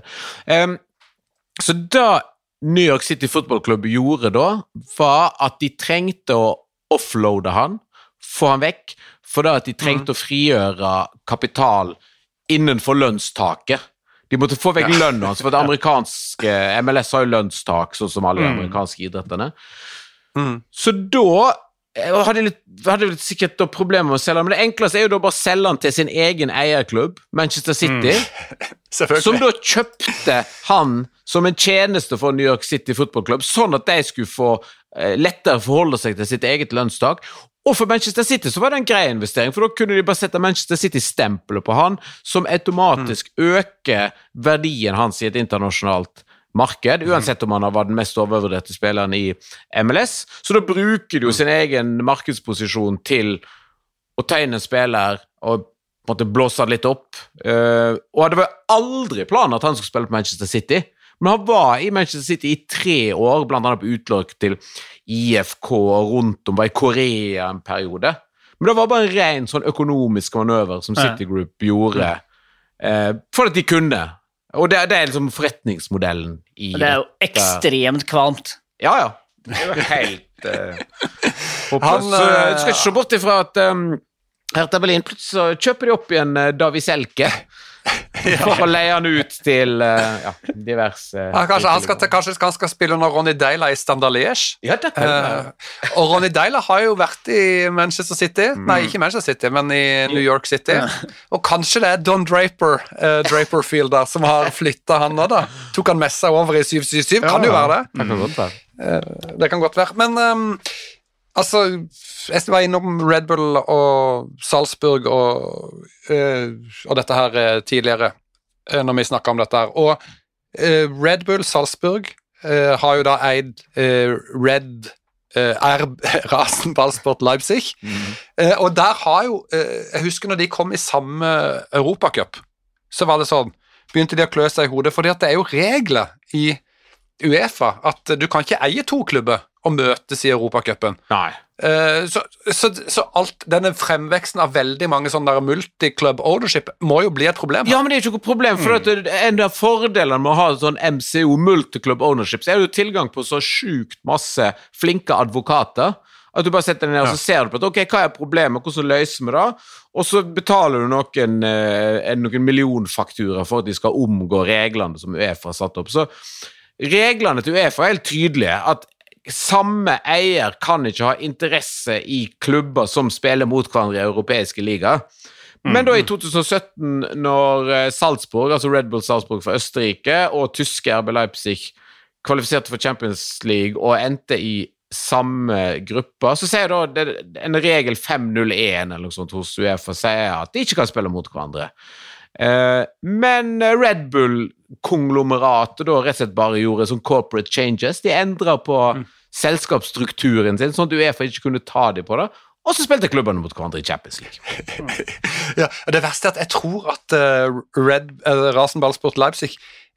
Så da New York City Football Club gjorde da, var at de trengte å offloade han, få han vekk, for da at de trengte å frigjøre kapital innenfor lønnstaket. De måtte få vekk lønnen hans, for det amerikanske MLS har jo lønnstak, sånn som alle amerikanske idretterne. Så da hadde litt sikkert da problemer med å selge, men det enkleste jo da bare å selge han til sin egen eierklubb, Manchester City, som da kjøpte han som en tjeneste for New York City Football Club, sånn at de skulle få lettere forholde seg til sitt eget lønnstak. Og for Manchester City så var det en grei investering, for da kunne de bare sette Manchester City-stempelet på han, som automatisk øker verdien hans i et internasjonalt marked, uansett om han var den mest overvurderte spilleren i MLS. Så da bruker de jo sin egen markedsposisjon til å tegne en spiller og på en måte blåse det litt opp. Og det var aldri planen at han skulle spille på Manchester City, men han var i Manchester City i 3 år, blant annet på utlån til IFK og rundt om, var i Korea en periode. Men det var bare en ren sånn økonomisk manøver som City Group gjorde, for at de kunne. Og det er liksom forretningsmodellen i det er jo ekstremt kvalmt. Ja. Det er jo helt på plass. Du skal ikke se bort ifra at Hertha Berlin plutselig kjøper de opp igjen Davi Selke for å leie han ut til diverse kanskje han skal spille under Ronny Deila i Standard Liège. Ja, det kan og Ronny Deila har jo vært i Manchester City, nei, ikke Manchester City, men i New York City, og kanskje det er Don Draperfield der som har flyttet han nå da, tok han med seg over i 777, kan jo være det. Det kan godt være. Det kan godt være, men altså, jeg var innom Red Bull og Salzburg og dette her tidligere, når vi snakket om dette her. Og Red Bull Salzburg har jo da eid Rasen Ballsport Leipzig. Og der har jo, jeg husker når de kom i samme Europacup, så var det sånn, begynte de å klø seg i hodet, fordi at det er jo regler i UEFA, at du kan ikke eie 2 klubber og møtes i Europacupen. Nei. Så alt denne fremveksten av veldig mange sånne der multi-club ownership må jo bli et problem. Ja, men det er jo ikke noe problem, for at en av fordelene med å ha sånn MCO, multi-club ownership, så er jo tilgang på så sjukt masse flinke advokater, at du bare setter deg ned og så ser du på at, ok, hva er problemet, hvordan løser vi det? Og så betaler du noen millionfakturer for at de skal omgå reglene som UEFA har satt opp. Så reglene til UEFA er helt tydelige, at samme eier kan ikke ha interesse i klubber som spiller mot hverandre i europeiske liga. Men da i 2017, når Salzburg, altså Red Bull Salzburg fra Østerrike, og tyske RB Leipzig kvalifiserte for Champions League og endte i samme grupper, så sier da en regel 501 eller noe sånt hos UEFA sier at de ikke kan spille mot hverandre. Men Red Bull-konglomeratet da rett og slett bare gjorde sånn corporate changes. De endret på selskapsstrukturen sin, sånn at UEFA ikke kunne ta dem på det, og så spilte klubbene mot hverandre i Champions League. Ja, det verste er at jeg tror at Rasen Ballsport Leipzig,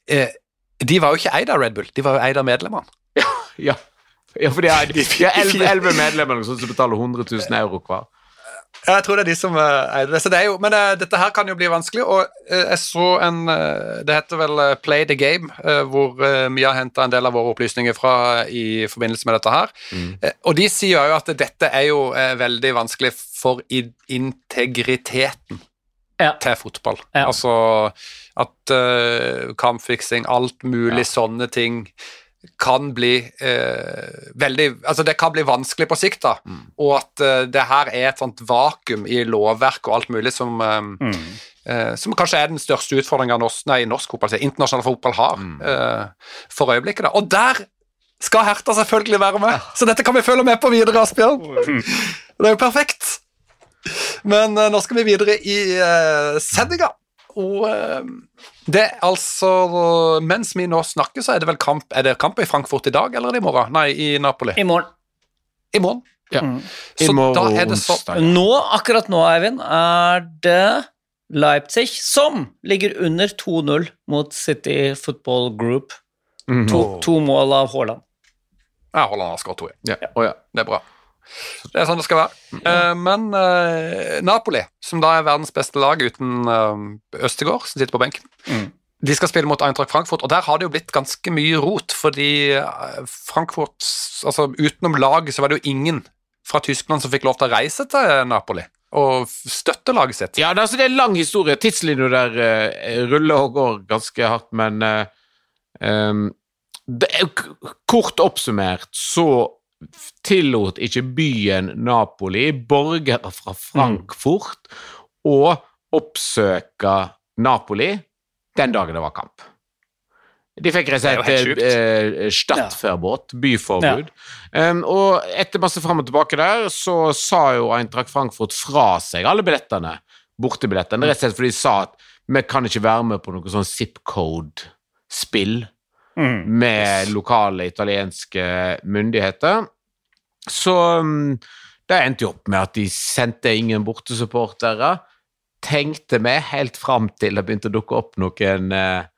de var jo ikke eid av Red Bull, de var jo eid av medlemmene. Ja, for de har 11 medlemmer som betaler 100 000 euro hver. Jeg tror det er de som eier det, så det er jo, men dette her kan jo bli vanskelig, og jeg så det heter vel Play the Game, hvor vi har hentet en del av våre opplysninger fra i forbindelse med dette her, og de sier jo at dette er jo veldig vanskelig for integriteten til fotball. Altså at kampfiksing, alt mulig sånne ting kan bli altså det kan bli vanskelig på sikt da, og at det her er et sånt vakuum i lovverk og alt mulig som kanskje er den største utfordringen norsk fotball, internasjonal fotball har for øyeblikket da, og der skal Hertha selvfølgelig være med, så dette kan vi følge med på videre, Asbjørn. Det er jo perfekt, men nå skal vi videre i sendinga. Og det altså, mens vi nå snakker, så er det vel kamp i Frankfurt i dag, eller er det i morgen? Nei, i Napoli. I morgen. Ja. Så da er det så... Akkurat nå, Eivind, er det Leipzig, som ligger under 2-0 mot City Football Group. To mål av Haaland. Ja, Haaland har skåret 2. Ja. Det bra. Det sånn det skal være. Men Napoli, som da verdens beste lag uten Østegård, som sitter på benken, de skal spille mot Eintracht Frankfurt, og der har det jo blitt ganske mye rot, fordi Frankfurt, altså utenom laget, så var det jo ingen fra Tyskland som fikk lov til å reise til Napoli og støtte laget sitt. Ja, det er en lang historie. Tidslinjen der ruller og går ganske hardt, men kort oppsummert så tillot ikke byen Napoli borgere fra Frankfurt å oppsøke Napoli den dagen det var kamp. De fikk rett og slett stadtforbud, byforbud. Og etter masse frem og tilbake der, så sa jo Eintracht Frankfurt fra seg alle billettene, bortebillettene, rett og slett fordi de sa at vi kan ikke være med på noe sånn zip-code-spill med lokale italienske myndigheter. Så det endte jo opp med at de sendte ingen bortesupportere, tenkte vi helt frem til det begynte å dukke opp noen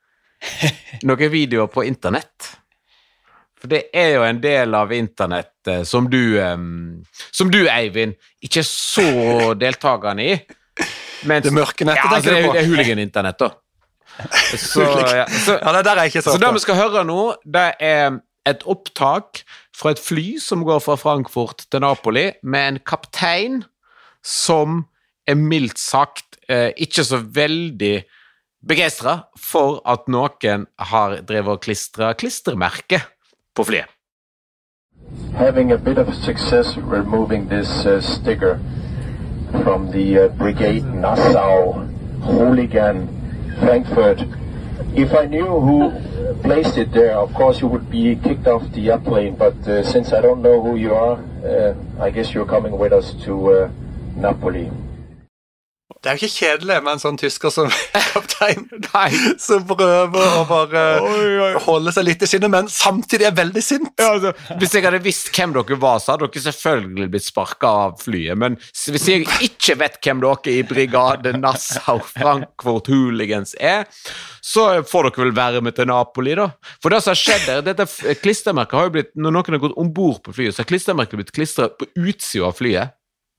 videoer på internett. For det er jo en del av internett som du, Eivind, ikke er så deltagende i. Mens, det mørke nettet, det er hooligan-internett da. Så det der er ikke så. Så det vi skal høre nå, det er et opptak fra et fly som går fra Frankfurt til Napoli, med en kaptein som er mildt sagt ikke så veldig begeistret for at noen har drevet og klistret klistermerke på flyet. Having a bit of success removing this sticker from the Brigade Nassau Hooligan Frankfurt. If I knew who placed it there, of course you would be kicked off the airplane, but since I don't know who you are, I guess you're coming with us to Napoli. Det er jo ikke kjedelig med en sånn tysker som kaptein, som prøver å bare holde seg litt i skinnet, men samtidig er veldig sint. Ja, altså, hvis jeg hadde visst hvem dere var, så hadde dere selvfølgelig blitt sparket av flyet, men hvis jeg ikke vet hvem dere i Brigade Nassau Frankfurt Hooligans er, så får dere vel være med til Napoli da. For det som har skjedd der, dette klistermerket har jo blitt, når noen har gått ombord på flyet, så har klistermerket blitt klistret på utsiden av flyet.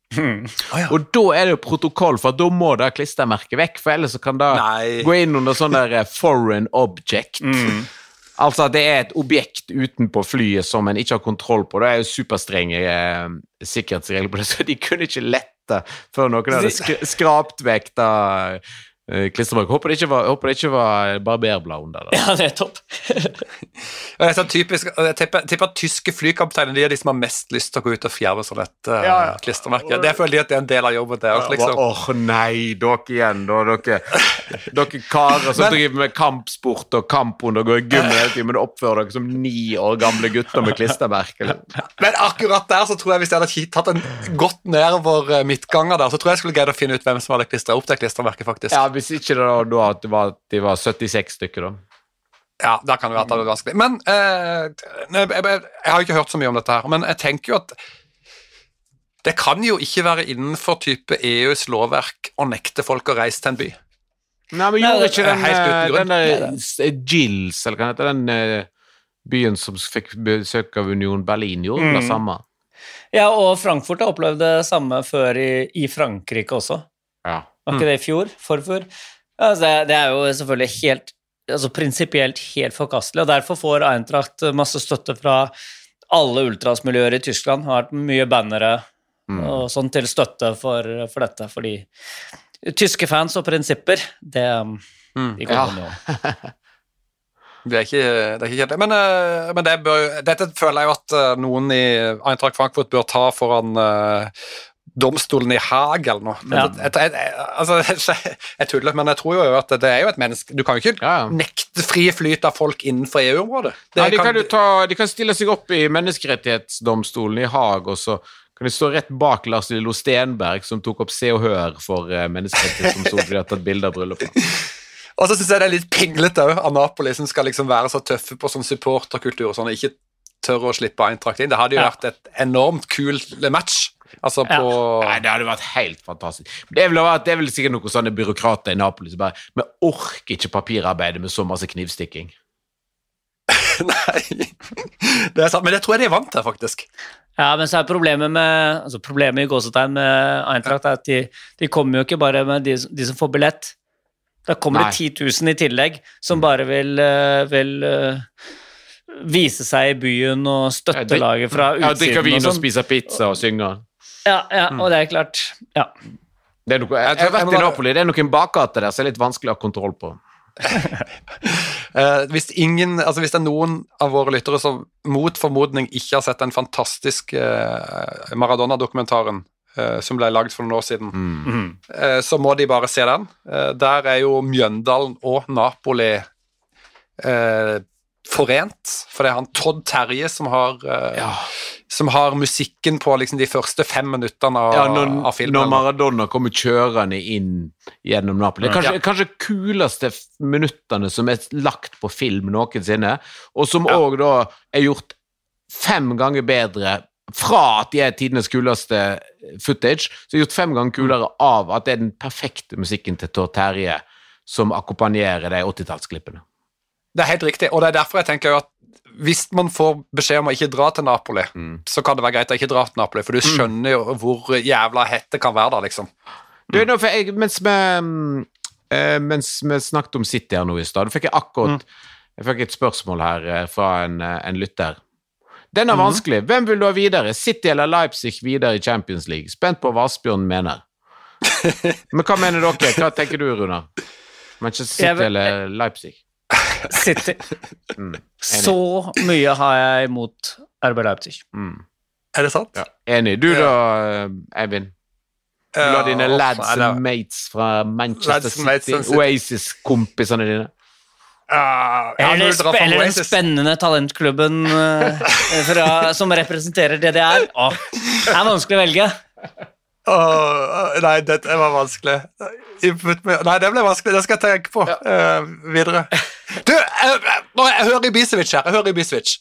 Og da er det jo protokoll, for da må det klistermerket vekk, for ellers så kan det gå inn under sånn der foreign object. Altså at det er et objekt utenpå flyet som en ikke har kontroll på. Det er jo superstrenge sikkerhetsregler på det, så de kunne ikke lette før noen hadde skrapt vekk da klistermerket. Håper det ikke var barberblad under det. Ja, det er topp. Det er sånn typisk, jeg tipper at tyske flykapteiner, de er de som har mest lyst til å gå ut og fjerne sånn et klistermerke. Det føler de at det er en del av jobben deres, liksom. Nei, dere igjen, dere karer som driver med kampsport og kamphund og går i gymmen hele tiden, men oppfører dere som 9 år gamle gutter med klistermerke. Men akkurat der så tror jeg, hvis jeg hadde tatt en godt nedover midtganger der, så tror jeg skulle greie å finne ut hvem som hadde klistret opp det klistermerket, faktisk. Ja, hvis ikke da at de var 76 stykker da. Ja, der kan det være at det er vanskelig. Men jeg har ikke hørt så mye om dette her, men jeg tenker jo at det kan jo ikke være innenfor type EUs lovverk å nekte folk å reise til en by. Nei, men gjorde ikke den der Gilles, eller hva heter den byen som fikk besøk av Union Berlin, gjorde det samme? Ja, og Frankfurt har opplevd det samme før i Frankrike også. Ja. Var ikke det i fjor? Forfør? Altså, det er jo selvfølgelig helt, altså prinsipielt helt forkastelig, og derfor får Eintracht masse støtte fra alle ultrasmiljøer i Tyskland, har vært mye bannere og sånn til støtte for dette, fordi tyske fans og prinsipper, det de kan jo. Det er ikke helt det, men dette føler jeg jo at noen i Eintracht Frankfurt bør ta foran domstolen i Haag eller noe. Jeg tuller, men jeg tror jo at det er jo et menneske. Du kan jo ikke nekte fri flyt av folk innenfor EU-området. De kan stille seg opp i menneskerettighetsdomstolen i Haag, og så kan de stå rett bak Lars Lillo Stenberg, som tok opp Se og Hør for menneskerettighetsdomstolen fordi de har tatt bilder av bryllupet. Og så synes jeg det er litt pinglet også, av Napoli, som skal liksom være så tøffe på sånn supporterkultur og sånn, og ikke tørre å slippe Eintracht inn. Det hadde jo vært et enormt kul match. Altså på... Nei, det hadde vært helt fantastisk. Det er vel sikkert noen sånne byråkrater i Napoli som bare, vi orker ikke papirarbeidet med så masse knivstikking. Nei, det sant, men det tror jeg de er vant til, faktisk. Ja, men så er problemet i gåsetegn med Eintracht er at de kommer jo ikke bare med de som får billett. Da kommer det 10 000 i tillegg, som bare vil vise seg i byen og støtte laget fra utsiden. Ja, drikke vin og spise pizza og synge. Ja, og det er klart, ja. Det er jeg har vært i Napoli, det er noen bakgater der, så det er litt vanskelig å ha kontroll på. Hvis det er noen av våre lyttere som mot formodning ikke har sett den fantastiske Maradona-dokumentaren som ble laget for noen år siden, så må de bare se den. Der er jo Mjøndalen og Napoli forent, for det er han Todd Terje som har musikken på liksom de første 5 minuttene av filmen. Når Maradona kommer kjørende inn gjennom Napoli. Kanskje kuleste minuttene som er lagt på film noensinne, og som også da er gjort 5 ganger bedre fra at de er tidenes kuleste footage, så er gjort 5 ganger kulere av at det er den perfekte musikken til Todd Terje som akkompagnerer de 80-tallsklippene. Det er helt riktig, og det er derfor jeg tenker jo at hvis man får beskjed om å ikke dra til Napoli, så kan det være greit å ikke dra til Napoli, for du skjønner jo hvor jævla hett det kan være da, liksom. Mens vi snakket om City her nå i stad, fikk jeg et spørsmål her fra en lytter. Den er vanskelig. Hvem vil du ha videre? City eller Leipzig videre i Champions League? Spent på hva Asbjørn mener. Men hva mener dere? Hva tenker du, Runar? Manchester City eller Leipzig? City. Så mye har jeg imot RB Leipzig. Er det sant? Ja. Enig. Du da, Eivind? Du har dine mates fra Manchester City, Oasis-kompisene dine. Eller den spennende talentklubben som representerer DDR. Det er vanskelig å velge. Nei, det var vanskelig. Nei, det ble vanskelig. Det skal jeg tenke på videre. Du, jeg hører Ibisevic her.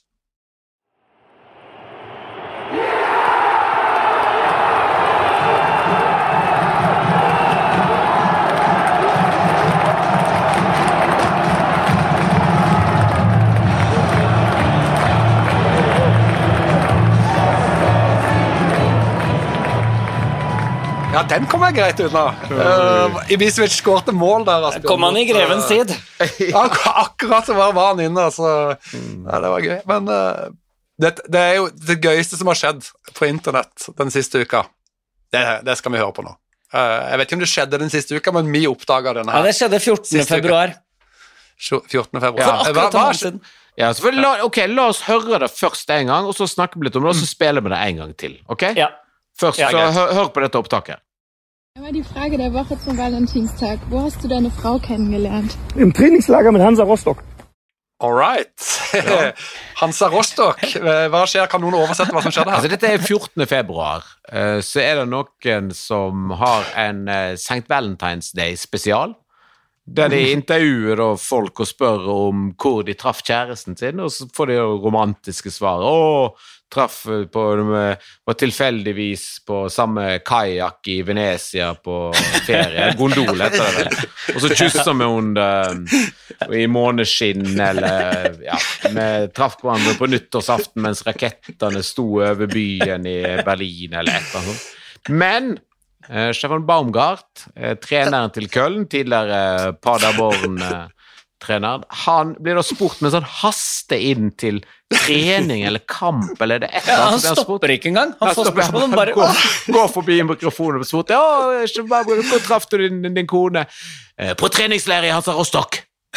Ja, den kom jeg greit unna. Ibisevic skårte mål der. Altså. Kom han i grevens tid? Akkurat så var han inne. Altså. Ja, det var gøy. Men det er jo det gøyeste som har skjedd på internett den siste uka. Det skal vi høre på nå. Jeg vet ikke om det skjedde den siste uka, men vi oppdaget den her. Ja, det skjedde 14. februar. 14. februar. Så akkurat en måned siden. Ja, la oss høre det først en gang, og så snakke litt om det, og så spiller vi det en gang til, ok? Ja. Først, så hør på dette opptaket. Aber die Frage der Woche zum Valentinstag. Wo hast du deine Frau kennengelernt? Im Trainingslager mit Hansa Rostock. All right. Hansa Rostock. Hva skjer? Kan noen oversette hva som skjedde her? Altså, dette er 14. februar. Så er det noen som har en St. Valentine's Day spesial, der de intervjuer folk og spør om hvor de traff kjæresten sin, og så får de romantiske svar. Traff var tilfeldigvis på samme kajak i Venezia på ferie, gondol heter det vel. Og så kysser vi hun i måneskinn, eller vi traff hverandre på nyttårsaften mens rakettene sto over byen i Berlin, eller et eller annet. Men Stefan Baumgart, treneren til Köln, tidligere Paderborn-trener, han blir da spurt med sånn haste inn til trening eller kamp, eller det et eller annet. Han stopper ikke engang. Han får spørsmål om bare gå forbi mikrofonen og spurt, hvor traff du din kone? På treningsleir i Hansa Rostock.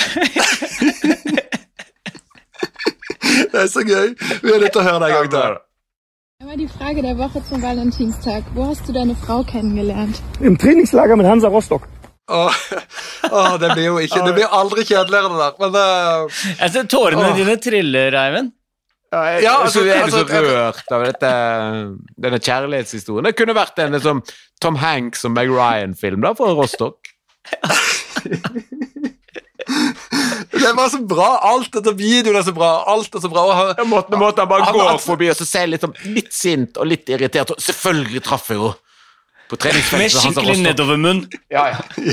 Det er så gøy. Vi er nødt til å høre det en gang til. Aber die Frage der Woche zum Valentinstag. Wo hast du deine Frau kennengelernt? Im Trainingslager mit Hansa Rostock. Det blir jo ikke, det blir aldri kjedeligere det der, men... Jeg ser tårene dine triller, Eivind. Jeg er så rørt av denne kjærlighetshistorien. Det kunne vært en som Tom Hanks og Meg Ryan-film da, fra Rostock. Det var så bra, alt dette videoen så bra, alt så bra. Måten han bare går forbi og så ser litt sint og litt irritert, og selvfølgelig traff jeg jo på treningsfeltet. Med skikkelig nedover munn. Ja.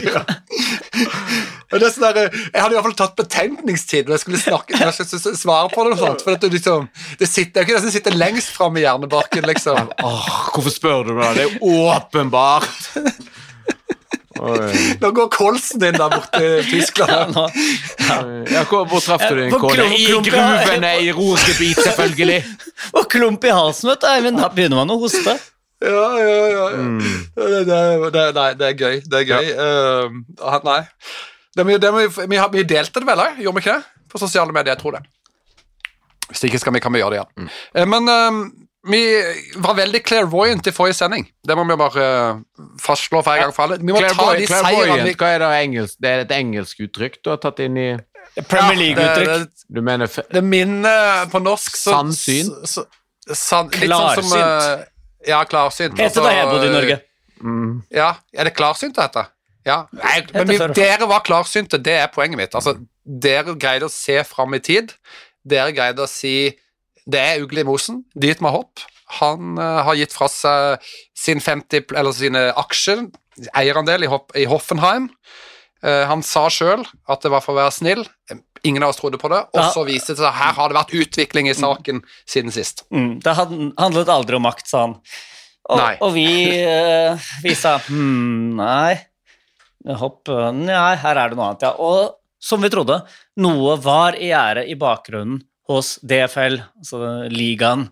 Og det sånn der, jeg hadde i hvert fall tatt betenkningstid når jeg skulle svare på det og sånt, for det liksom, det sitter ikke det som sitter lengst frem i hjernebarken, liksom. Hvorfor spør du meg? Det åpenbart. Nå går kolsen din der borte i Tyskland. Hvor traff du din kål? I gruvene i Rosegebiet, selvfølgelig. Og klump i halsen, vet du, Eivind, da begynner man å hoste. Ja. Det er gøy. Nei. Vi delte det vel, gjorde vi ikke det? På sosiale medier, jeg tror det. Hvis ikke kan vi gjøre det igjen. Men vi var veldig clairvoyant i forrige sending. Det må vi bare fastslå for en gang for alle. Vi må ta de seirene. Hva det engelsk? Det et engelsk uttrykk du har tatt inn i Premier League-uttrykk. Du mener det minner på norsk sannsyn? Klarsynt. Klarsynt. Heter det jeg bodde i Norge? Ja, det klarsynt det heter? Ja. Men dere var klarsynte, det poenget mitt. Altså, dere greide å se frem i tid. Dere greide å si det Ugly Mosen, Dietmar Hopp. Han har gitt fra seg sine aksjer, eierandel i Hoffenheim. Han sa selv at det var for å være snill. Ingen av oss trodde på det, og så viste det seg at her har det vært utvikling i saken siden sist. Det handlet aldri om makt, sa han. Og vi sa, nei, Hopp, nei, her det noe annet, ja. Og som vi trodde, noe var i gjære i bakgrunnen hos DFL, altså ligaen.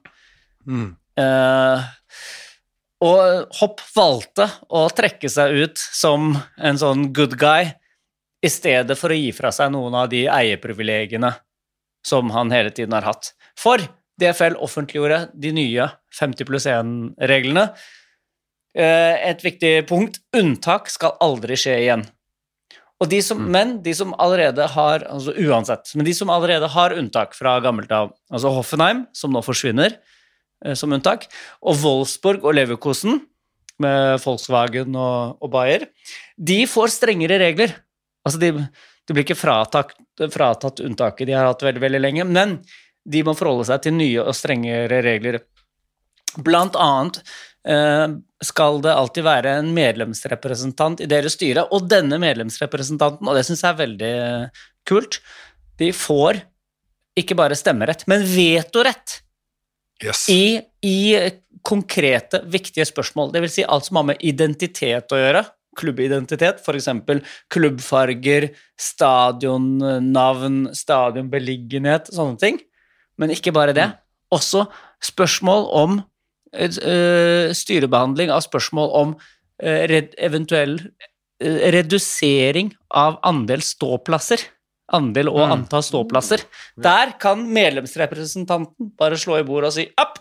Og Hopp valgte å trekke seg ut som en sånn good guy, i stedet for å gi fra seg noen av de eierprivilegiene som han hele tiden har hatt. For DFL offentliggjorde de nye 50+1-reglene. Et viktig punkt, unntak skal aldri skje igjen. Og de som allerede har, altså uansett, men de som allerede har unntak fra gammelt av, altså Hoffenheim, som nå forsvinner som unntak, og Wolfsburg og Leverkusen, med Volkswagen og Bayer, de får strengere regler. Altså de blir ikke fratatt unntaket de har hatt veldig, veldig lenge, men de må forholde seg til nye og strengere regler. Blant annet skal det alltid være en medlemsrepresentant i deres styre, og denne medlemsrepresentanten, og det synes jeg veldig kult, de får ikke bare stemmerett, men vetorett i konkrete, viktige spørsmål. Det vil si alt som har med identitet å gjøre, klubbidentitet, for eksempel klubbfarger, stadionnavn, stadionbeliggenhet, sånne ting, men ikke bare det. Også spørsmål om styrebehandling av spørsmål om eventuell redusering av andel ståplasser, andel og antall ståplasser. Der kan medlemsrepresentanten bare slå i bordet og si opp,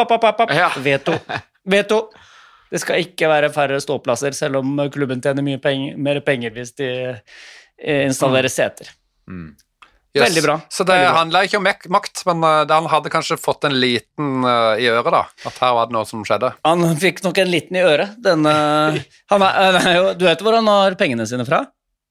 veto. Det skal ikke være færre ståplasser, selv om klubben tjener mye mer penger hvis de installerer seter. Veldig bra. Så det handler ikke om makt, men han hadde kanskje fått en liten i øret da, at her var det noe som skjedde. Han fikk nok en liten i øret. Du vet hvor han har pengene sine fra?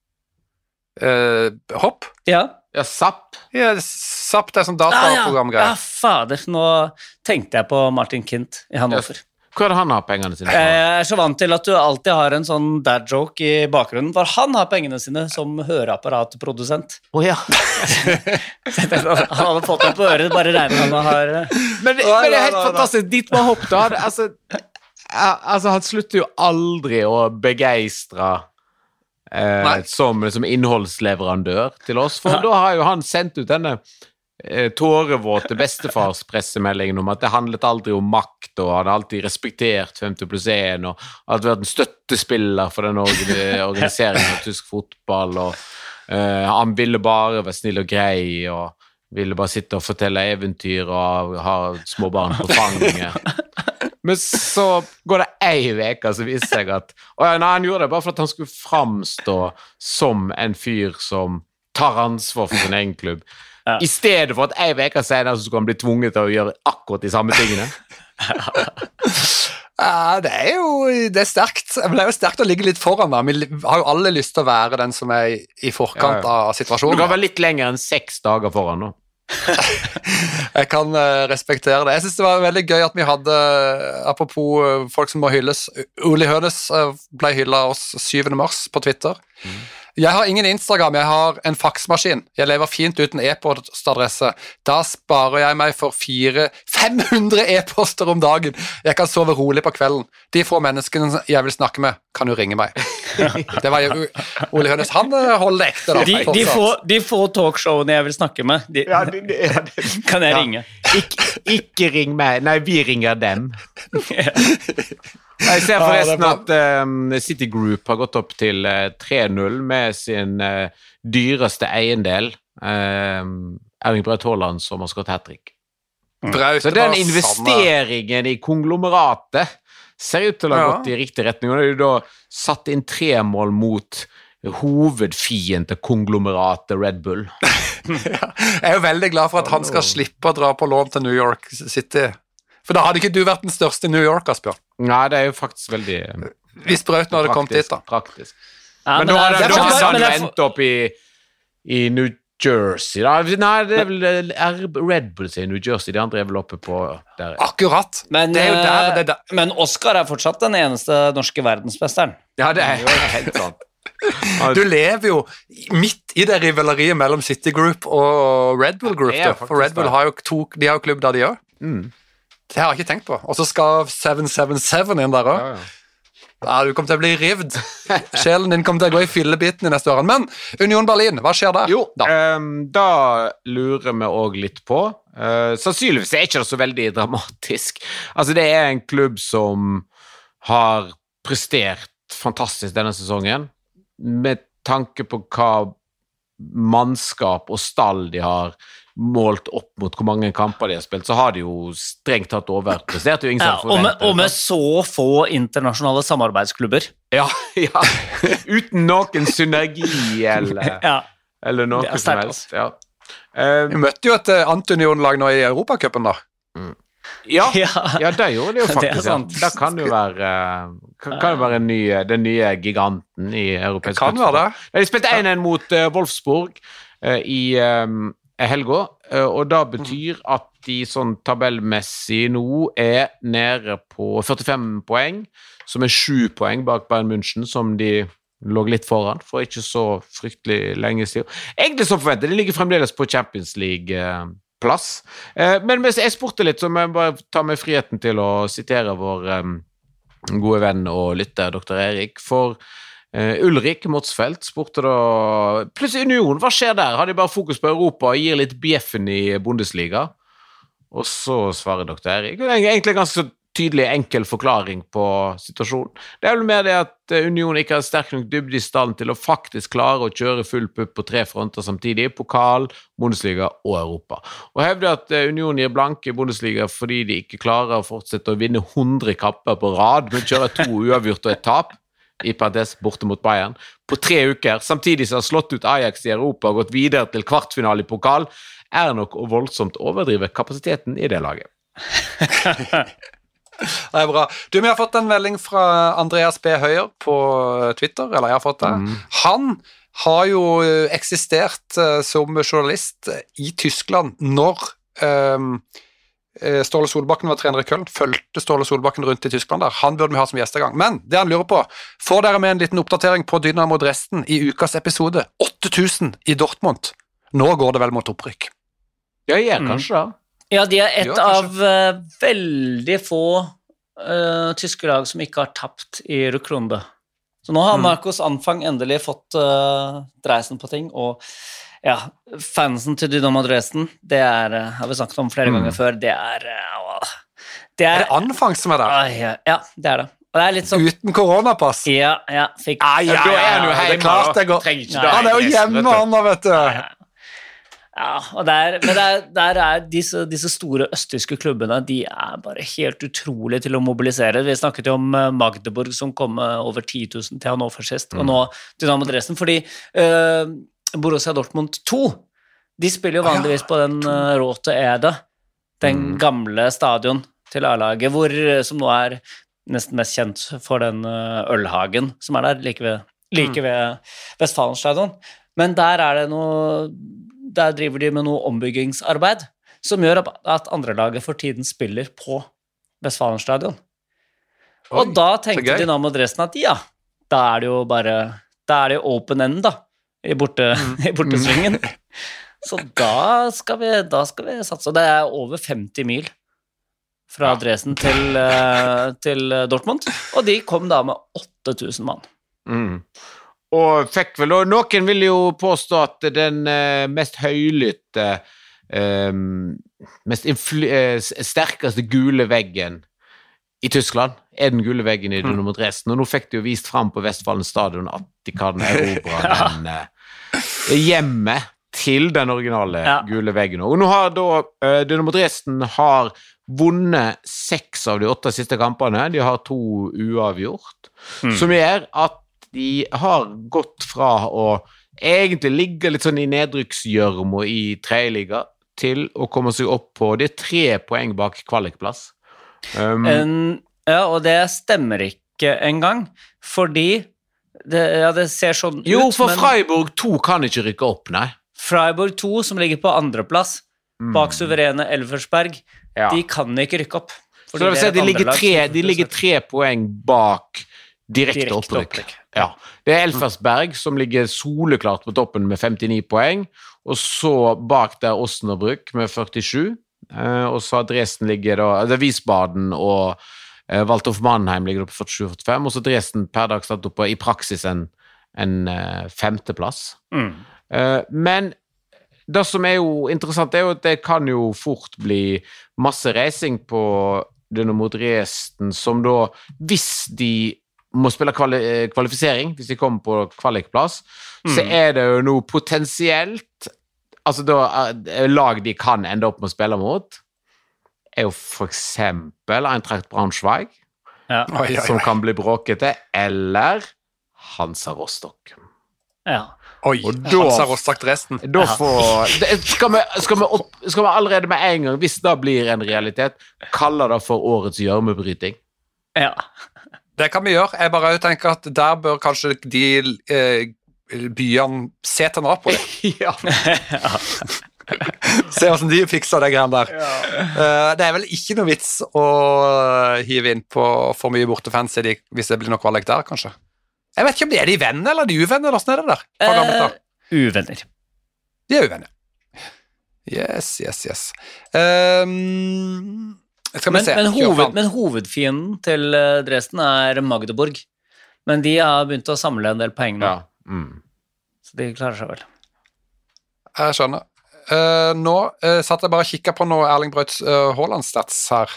Hopp? Ja, SAP. Ja, SAP, det som dataprogramgreier. Ja, fader, nå tenkte jeg på Martin Kind i Hannover. Hvor han har pengene sine? Jeg så vant til at du alltid har en sånn dad joke i bakgrunnen, for han har pengene sine som høreapparatprodusent. Ja. Han hadde fått den på øret, bare regner han har... Men det helt fantastisk, Dietmar Hopp da, han slutter jo aldri å begeistre som innholdsleverandør til oss, for da har jo han sendt ut denne tårevåte bestefarspressemeldingen om at det handlet aldri om makt, og hadde alltid respektert 50+1, og hadde vært en støttespiller for den organiseringen av tysk fotball, og han ville bare være snill og grei, og ville bare sitte og fortelle eventyr og ha små barn på fanget. Men så går det en veke, så viser seg at han gjorde det bare for at han skulle framstå som en fyr som tar ansvar for sin egen klubb. Ja. I stedet for at en veke senere så skulle han bli tvunget til å gjøre akkurat de samme tingene. Det sterkt. Det er jo sterkt å ligge litt foran da. Vi har jo alle lyst til å være den som er i forkant av situasjonen. Du kan være litt lenger enn 6 dager foran nå. Jeg kan respektere det. Jeg synes det var veldig gøy at vi hadde, apropos folk som må hylles, Uli Hønes ble hyllet oss 7. mars på Twitter. Jeg har ingen Instagram, jeg har en faksmaskin. Jeg lever fint uten e-postadresse. Da sparer jeg meg for 500 e-poster om dagen. Jeg kan sove rolig på kvelden. De få menneskene jeg vil snakke med, kan jo ringe meg. Det var jo Ole Hønes, han holder det ekte da. De få talkshowene jeg vil snakke med, kan jeg ringe. Ikke ring meg. Nei, vi ringer dem. Jeg ser forresten at City Group har gått opp til 3-0 med sin dyreste eiendel, Erling Braut Haaland, som har skåret hat-trick. Så den investeringen i konglomeratet ser ut til å ha gått i riktig retning, og det er jo da satt inn 3 mål mot hovedfiende konglomeratet Red Bull. Jeg er jo veldig glad for at han skal slippe å dra på lån til New York City. For da hadde ikke du vært den største i New York, Asbjørn. Nei, det er jo faktisk veldig Hvis Brauten hadde kommet dit da. Praktisk. Men nå hadde han endt opp i New Jersey da. Nei, det er vel Red Bull i New Jersey, de andre er vel oppe på der. Akkurat. Men, det er jo der. Men Oscar er fortsatt den eneste norske verdensmesteren. Ja, det er jo helt sant. Du lever jo midt i det rivaleriet mellom City Group og Red Bull Group, for Red Bull har jo de har jo klubb der de gjør. Det har jeg ikke tenkt på. Og så skal 777 inn der også. Ja, du kommer til å bli rivd. Sjelen din kommer til å gå i fyllebiten i neste årene. Men Union Berlin, hva skjer der? Jo, da lurer vi også litt på. Sannsynligvis er ikke det så veldig dramatisk. Altså, det er en klubb som har prestert fantastisk denne sesongen, med tanke på hva mannskap og stall de har målt opp mot hvor mange kamper de har spilt, så har de jo strengt tatt overprestert. Og med så få internasjonale samarbeidsklubber. Ja. Uten noen synergi eller noe som helst. Ja. Vi møtte jo et Antunion-lag nå i Europacupen da. Ja, det gjorde det jo faktisk. Det kan jo være den nye giganten i europeisk fotball. Kan være det. De spilte 1-1 mot Wolfsburg i helga, og da betyr at de sånn tabellmessig nå er nede på 45 poeng, som er 7 poeng bak Bayern München, som de lå litt foran for ikke så fryktelig lenge siden. Egentlig så forventet, de ligger fremdeles på Champions League-plass. Men hvis jeg spurte litt, så må jeg bare ta meg friheten til å sitere vår gode venn og lytter, Dr. Erik, for Ulrik Motsfeldt spurte da plutselig Union, hva skjer der? Har de bare fokus på Europa og gir litt bjeffen i Bundesliga? Og så svarer Dr. Erik egentlig ganske så tydelig, enkel forklaring på situasjonen. Det er vel mer det at Union ikke har sterk nok dybde i stallen til å faktisk klare å kjøre full pupp på 3 fronter samtidig, pokal, Bundesliga og Europa. Og hevder at Union gir blank i Bundesliga fordi de ikke klarer å fortsette å vinne 100 kamper på rad, men kjører 2 uavgjort og et tap, i parentes borte mot Bayern, på 3 uker, samtidig som har slått ut Ajax i Europa og gått videre til kvartfinale i pokal, er nok å voldsomt overdrive kapasiteten i det laget. Det er bra. Vi har fått en melding fra Andreas B. Høyer på Twitter, eller jeg har fått det. Han har jo eksistert som journalist i Tyskland når Ståle Solbakken var trener i Köln, følte Ståle Solbakken rundt i Tyskland der. Han burde vi ha som gjestegang. Men det han lurer på, får dere med en liten oppdatering på Dynamo Dresden i ukas episode 8000 i Dortmund? Nå går det vel mot opprykk. Ja, kanskje da. Ja, de er et av veldig få tyske lag som ikke har tapt i Rückrunde. Så nå har Markus Anfang endelig fått dreisen på ting, og ja, fansen til Dynamo Dresden, det har vi snakket om flere ganger før, det er det Anfang som er der? Ja, det er det. Og det er litt sånn uten koronapass? Ja, fikk... Da er han jo hjemme, det er klart det går. Han er jo hjemme, han da, vet du. Ja, og der er disse store østtyske klubbene, de er bare helt utrolige til å mobilisere. Vi snakket jo om Magdeburg som kom over 10 000 til Hannover sist, og nå Dynamo Dresden, fordi Borussia Dortmund 2, de spiller jo vanligvis på den Rote Ede, den gamle stadion til A-laget, som nå er nesten mest kjent for den ølhagen som der, like ved Westfalen stadion. Men der driver de med noe ombyggingsarbeid, som gjør at andre laget for tiden spiller på Westfalen stadion. Og da tenkte Dynamo Dresden at ja, da er det jo open end da, i bortesvingen. Så da skal vi satse. Det er over 50 mil fra Dresden til Dortmund, og de kom da med 8000 mann. Og noen vil jo påstå at den mest høylytte, sterkeste gule veggen i Tyskland den gule veggen i Dynamo Dresden, og nå fikk de jo vist frem på Westfalen stadion at de kan erobre den hjemmet til den originale gule veggen. Og nå har da Dynamo Dresden har vunnet 6 av de 8 siste kampene. De har 2 uavgjort, som gjør at de har gått fra å egentlig ligge litt sånn i nedrykksgjørmo i tredje liga til å komme seg opp på det 3 poeng bak kvalikplass. Ja, og det stemmer ikke engang, fordi det ser sånn ut. Jo, for Freiburg 2 kan ikke rykke opp, nei. Freiburg 2, som ligger på andreplass, bak suverene Elversberg, de kan ikke rykke opp. Så det vil si at de ligger 3 poeng bak direkte opprykk. Ja. Det Elversberg som ligger soleklart på toppen med 59 poeng, og så bak der Osnabrück med 47, og så har Dresden ligger da, det Wiesbaden og Waldhof Mannheim ligger på 47-45, og så Dresden per dag satt opp på i praksis en 5. plass. Men det som er jo interessant er jo at det kan jo fort bli masse reising på Dynamo Dresden, som da, hvis de må spille kvalifisering, hvis de kommer på kvalikplass, så er det jo noe potensielt, altså da lag de kan ende opp med å spille mot, er jo for eksempel Eintracht Braunschweig, som kan bli bråkete, eller Hansa Rostock. Ja. Hansa Rostock Dresden. Da skal vi allerede med en gang, hvis det blir en realitet, kalle det for årets gjørmebryting. Ja. Det kan vi gjøre. Jeg bare tenker at der bør kanskje de byene se til Napoli. Ja. Se hvordan de fikser det greiene der. Det er vel ikke noe vits å hive inn på for mye bortefans hvis det blir noe kvalik der, kanskje. Jeg vet ikke om de de venner eller de uvenner, hvordan er det der? Uvenner. De uvenner. Yes. Men hovedfienden til Dresden Magdeburg. Men de har begynt å samle en del poeng nå. Så de klarer seg vel. Jeg skjønner. Nå satt jeg bare og kikket på noe Erling Braut Haaland-stats her.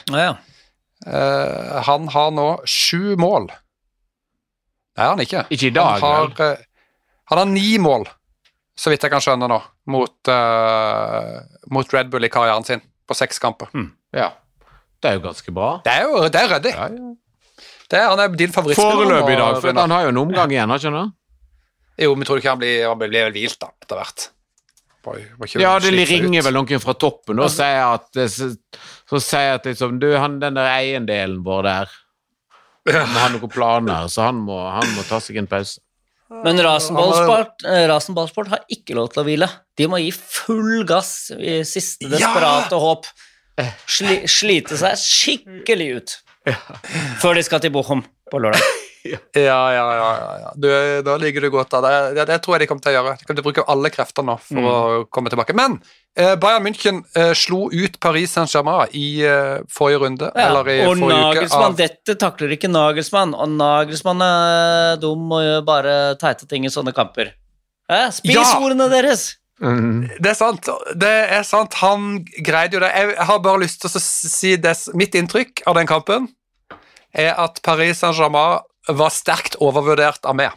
Han har nå 7 mål. Det er han ikke. Ikke i dag, han har 9 mål, så vidt jeg kan skjønne nå, mot Red Bull i karrieren sin, på 6 kamper. Ja, det er jo ganske bra. Det er røddig. Han er din favorittspiller. Foreløpig i dag, for han har jo en omgang igjen, har ikke han? Jo, men tror du ikke han blir vel hvilt da, etter hvert? Ja, det ringer vel noen fra toppen og sier at liksom, den der eiendelen vår der, må ha noen planer, så han må ta seg en pause. Men Rasenballsport har ikke lov til å hvile. De må gi full gass i siste desperate håp. Slite seg skikkelig ut før de skal til Bochum på lørdag. Ja. Da ligger du godt da. Det tror jeg de kommer til å gjøre. De kommer til å bruke alle krefter nå for å komme tilbake. Men Bayern München slo ut Paris Saint-Germain i forrige runde. Eller i og forrige Nagelsmann, dette takler ikke Nagelsmann, og Nagelsmann dum og gjør bare teite ting i sånne kamper. Spis ordene deres! Det er sant. Han greide jo det. Jeg har bare lyst til å si det. Mitt inntrykk av den kampen er at Paris Saint-Germain var sterkt overvurdert av meg.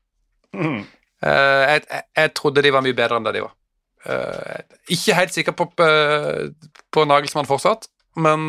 Jeg trodde de var mye bedre enn det de var. Ikke helt sikker på Nagelsmann fortsatt, men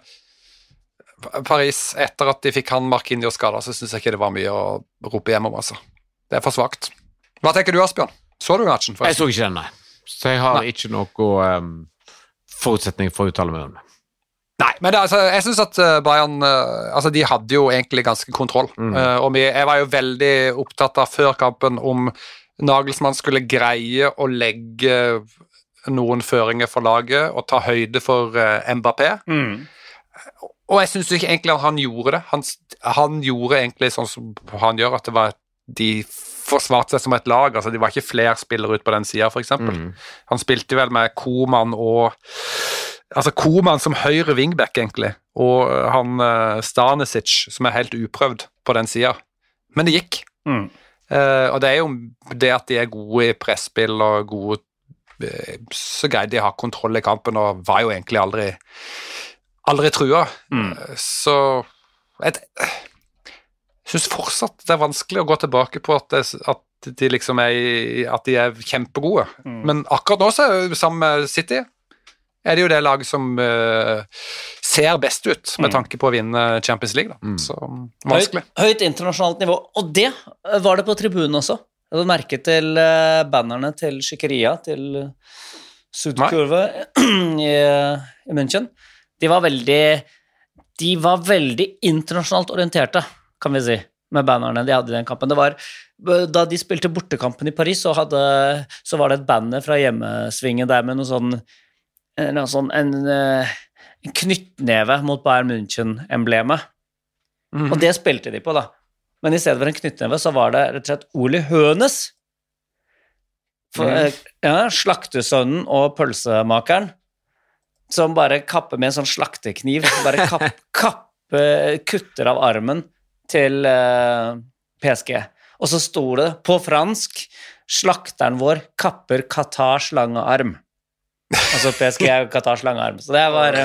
Paris, etter at de fikk han Marquinhos skadet, så synes jeg ikke det var mye å rope hjem om, altså. Det er for svagt. Hva tenker du, Asbjørn? Så du matchen? Jeg så ikke den, nei. Så jeg har ikke noe forutsetning for å uttale meg om det. Nei, men jeg synes at Bayern, de hadde jo egentlig ganske kontroll, og jeg var jo veldig opptatt av før kampen om Nagelsmann skulle greie å legge noen føringer for laget og ta høyde for Mbappé. Og jeg synes ikke egentlig at han gjorde det. Han gjorde egentlig sånn som han gjør, at det var de forsvarte seg som et lag, altså de var ikke flere spillere ut på den siden, for eksempel. Han spilte vel med Koeman Koeman som høyre wingback egentlig, og han Stanisic som helt uprøvd på den siden. Men det gikk. Og det jo det at de gode i presspill og gode, så greide de å ha kontroll i kampen, og var jo egentlig aldri trua. Så jeg synes fortsatt det vanskelig å gå tilbake på at de liksom at de kjempegode. Men akkurat nå så det sammen med City det jo det laget som ser best ut med tanke på å vinne Champions League. Da. Så vanskelig. Høyt internasjonalt nivå, og det var det på tribunen også. Jeg hadde merket til bannerne til Schickeria, til Südkurve i München. De var veldig internasjonalt orienterte, kan vi si, med bannerne de hadde i den kampen. Det var, da de spilte bortekampen i Paris, så var det et banner fra hjemmesvingen der med en knyttneve mot Bayern München-emblemet. Og det spilte de på, da. Men i stedet for en knyttneve, så var det rett og slett Uli Hoeneß, slaktesønnen og pølsemakeren, som bare kapper med en sånn slaktekniv, bare kutter av armen til PSG. Og så stod det på fransk, slakteren vår kapper Katars lange arm. Altså PSG Katars lange arm. Så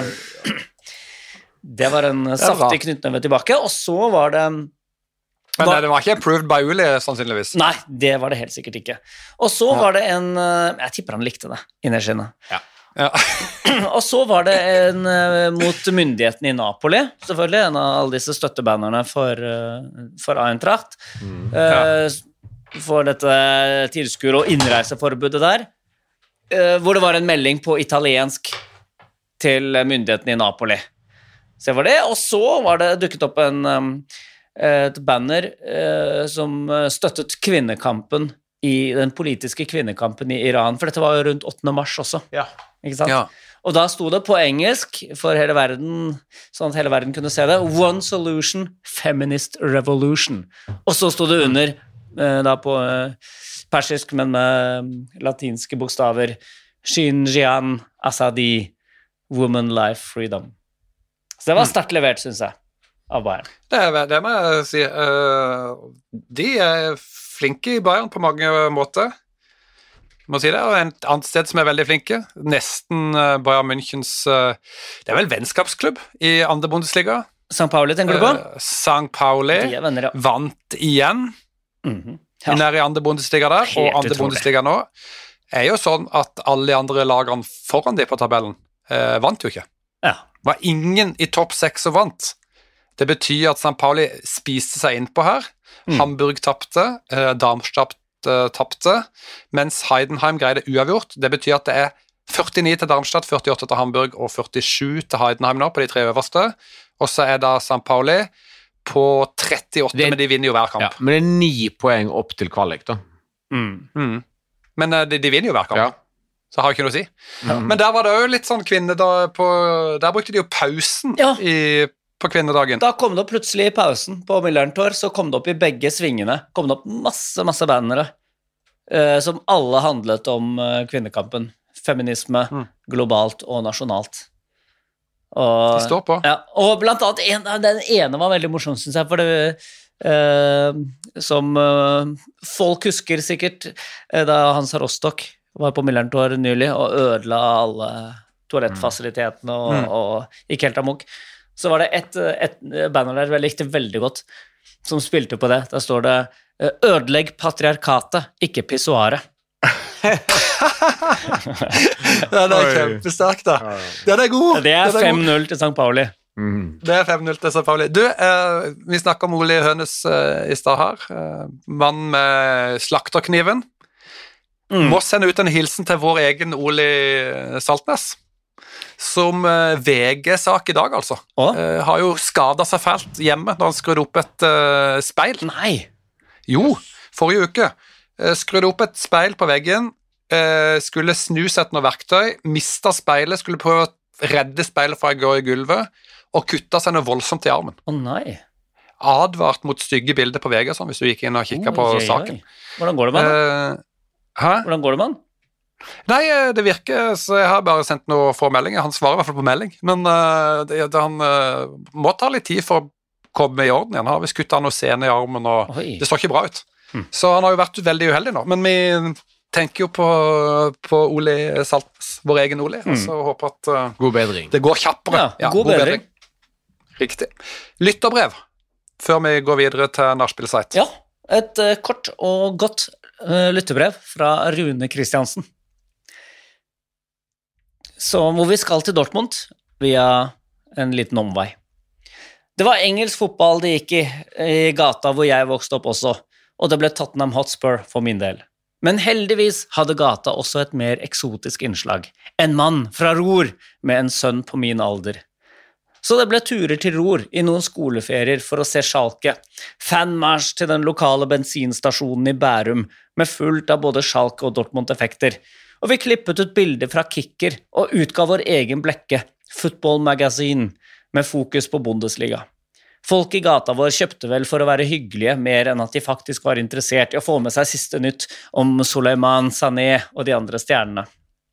det var en saftig knyttneve tilbake, og så var det... Men det var ikke approved by Uli, sannsynligvis. Nei, det var det helt sikkert ikke. Og så var det jeg tipper han likte det, innerst inne. Ja. Og så var det mot myndighetene i Napoli, selvfølgelig, en av alle disse støttebannerne for Eintracht, for dette tilskuer- og innreiseforbudet der, hvor det var en melding på italiensk til myndighetene i Napoli. Så det var det, og så var det dukket opp et banner som støttet kvinnekampen den politiske kvinnekampen i Iran, for dette var jo rundt 8. mars også. Ja. Ikke sant? Ja. Og da sto det på engelsk for hele verden, sånn at hele verden kunne se det, One Solution, Feminist Revolution. Og så sto det under, da på persisk, men med latinske bokstaver, Xinjiang Azadi, Woman Life Freedom. Så det var sterkt levert, synes jeg, av Bayern. Det må jeg si. De flinke i Bayern på mange måter, må si det, og en annet sted som veldig flinke, nesten Bayern Münchens, det vel vennskapsklubb i andre Bundesliga. St. Pauli, tenker du på? St. Pauli venner, ja. Vant igjen nær i andre Bundesliga der, helt og andre Bundesliga nå, jo sånn at alle de andre lagene foran de på tabellen vant jo ikke. Ja. Var ingen i topp 6 som vant. Det betyr at St. Pauli spiste seg inn på her. Hamburg tappte, Darmstadt tappte, mens Heidenheim greide uavgjort. Det betyr at det 49 til Darmstadt, 48 til Hamburg og 47 til Heidenheim nå på de 3 øverste. Og så da St. Pauli på 38, men de vinner jo hver kamp. Ja, men det 9 poeng opp til kvalik da. Men de vinner jo hver kamp. Ja. Så har ikke noe å si. Men der var det jo litt sånn der brukte de jo pausen på kvinnedagen. Da kom det opp plutselig i pausen på Millerntor, så kom det opp i begge svingene, kom det opp masse bannere, som alle handlet om kvinnekampen, feminisme, globalt og nasjonalt. Og, de står på. Ja, og blant annet, den ene var veldig morsom, synes jeg, for det som folk husker sikkert, da Hans Rostock var på Millerntor nylig, og ødela alle toalettfasilitetene og gikk helt amok. Så var det et banner der jeg likte veldig godt, som spilte på det. Da står det, ødelegg patriarkatet, ikke pissoaret. Den kjempesterk da. Den god. Det 5-0 til St. Pauli. Det 5-0 til St. Pauli. Du, vi snakker om Uli Hoeneß i stad her. Mann med slakterkniven. Må sende ut en hilsen til vår egen Oli Saltnes. som VG-sak I dag, altså. Har jo skadet seg fælt hjemme da han skrudde opp et speil. Nei! Jo, forrige uke. Skrudde opp et speil på veggen, skulle snus etter noe verktøy, mistet speilet, skulle prøve å redde speilet fra å gå I gulvet, og kutta seg noe voldsomt I armen. Nei. Advart mot stygge bilder på VG, sånn, hvis du gikk inn og kikket på saken. Hvordan går det med han? Hvordan går det med han? Nei, det virker, så jeg har bare sendt noen få meldinger. Han svarer I hvert fall på melding, men han må ta litt tid for å komme I orden igjen. Han har visst kuttet noe sene I armen, og det så ikke bra ut. Så han har jo vært veldig uheldig nå, men vi tenker jo på Ole Saltnes, vår egen Ole, så håper at god bedring. Det går kjappere. Ja, god bedring. Riktig. Lytterbrev, før vi går videre til Nachspiel-site. Ja, et kort og godt lyttebrev fra Rune Kristiansen. Så hvor vi skal til Dortmund via en liten omvei. Det var engelsk fotball det gikk I gata hvor jeg vokste opp også, og det ble Tottenham Hotspur for min del. Men heldigvis hadde gata også et mer eksotisk innslag. En mann fra Ruhr med en sønn på min alder. Så det ble turer til Ruhr I noen skoleferier for å se Schalke, fanmarsj til den lokale bensinstasjonen I Bærum, med fullt av både Schalke og Dortmund-effekter, og vi klippet ut bilder fra Kicker og utgav vår egen blekke, Football Magazine, med fokus på Bundesliga. Folk I gata vår kjøpte vel for å være hyggelige, mer enn at de faktisk var interessert I å få med seg siste nytt om Souleymane Sané og de andre stjernene.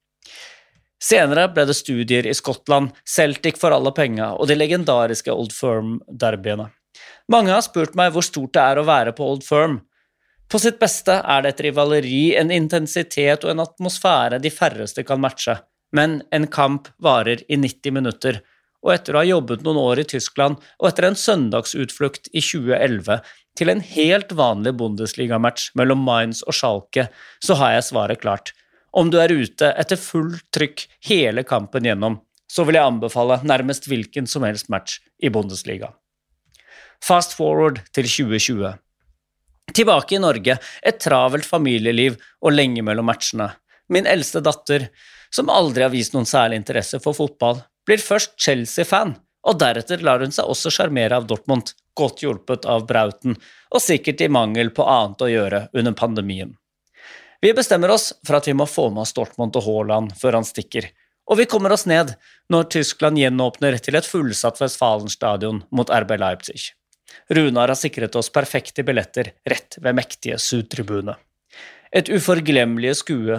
Senere ble det studier I Skottland, Celtic for alle penger og de legendariske Old Firm-derbyene. Mange har spurt meg hvor stort det å være på Old Firm. På sitt beste det et rivaleri, en intensitet og en atmosfære de færreste kan matche, men en kamp varer I 90 minutter, og etter å ha jobbet noen år I Tyskland, og etter en søndagsutflukt I 2011 til en helt vanlig Bundesliga-match mellom Mainz og Schalke, så har jeg svaret klart. Om du ute etter full trykk hele kampen gjennom, så vil jeg anbefale nærmest hvilken som helst match I Bundesliga. Fast forward til 2020. Tilbake I Norge, et travelt familieliv og lenge mellom matchene. Min eldste datter, som aldri har vist noen særlig interesse for fotball, blir først Chelsea-fan, og deretter lar hun seg også sjarmere av Dortmund, godt hjulpet av Brauten, og sikkert I mangel på annet å gjøre under pandemien. Vi bestemmer oss for at vi må få med oss Dortmund og Haaland før han stikker, og vi kommer oss ned når Tyskland gjenåpner til et fullsatt Westfalenstadion mot RB Leipzig. Runar har sikret oss perfekte billetter rett ved mektige Sud-tribune. Et uforglemmelig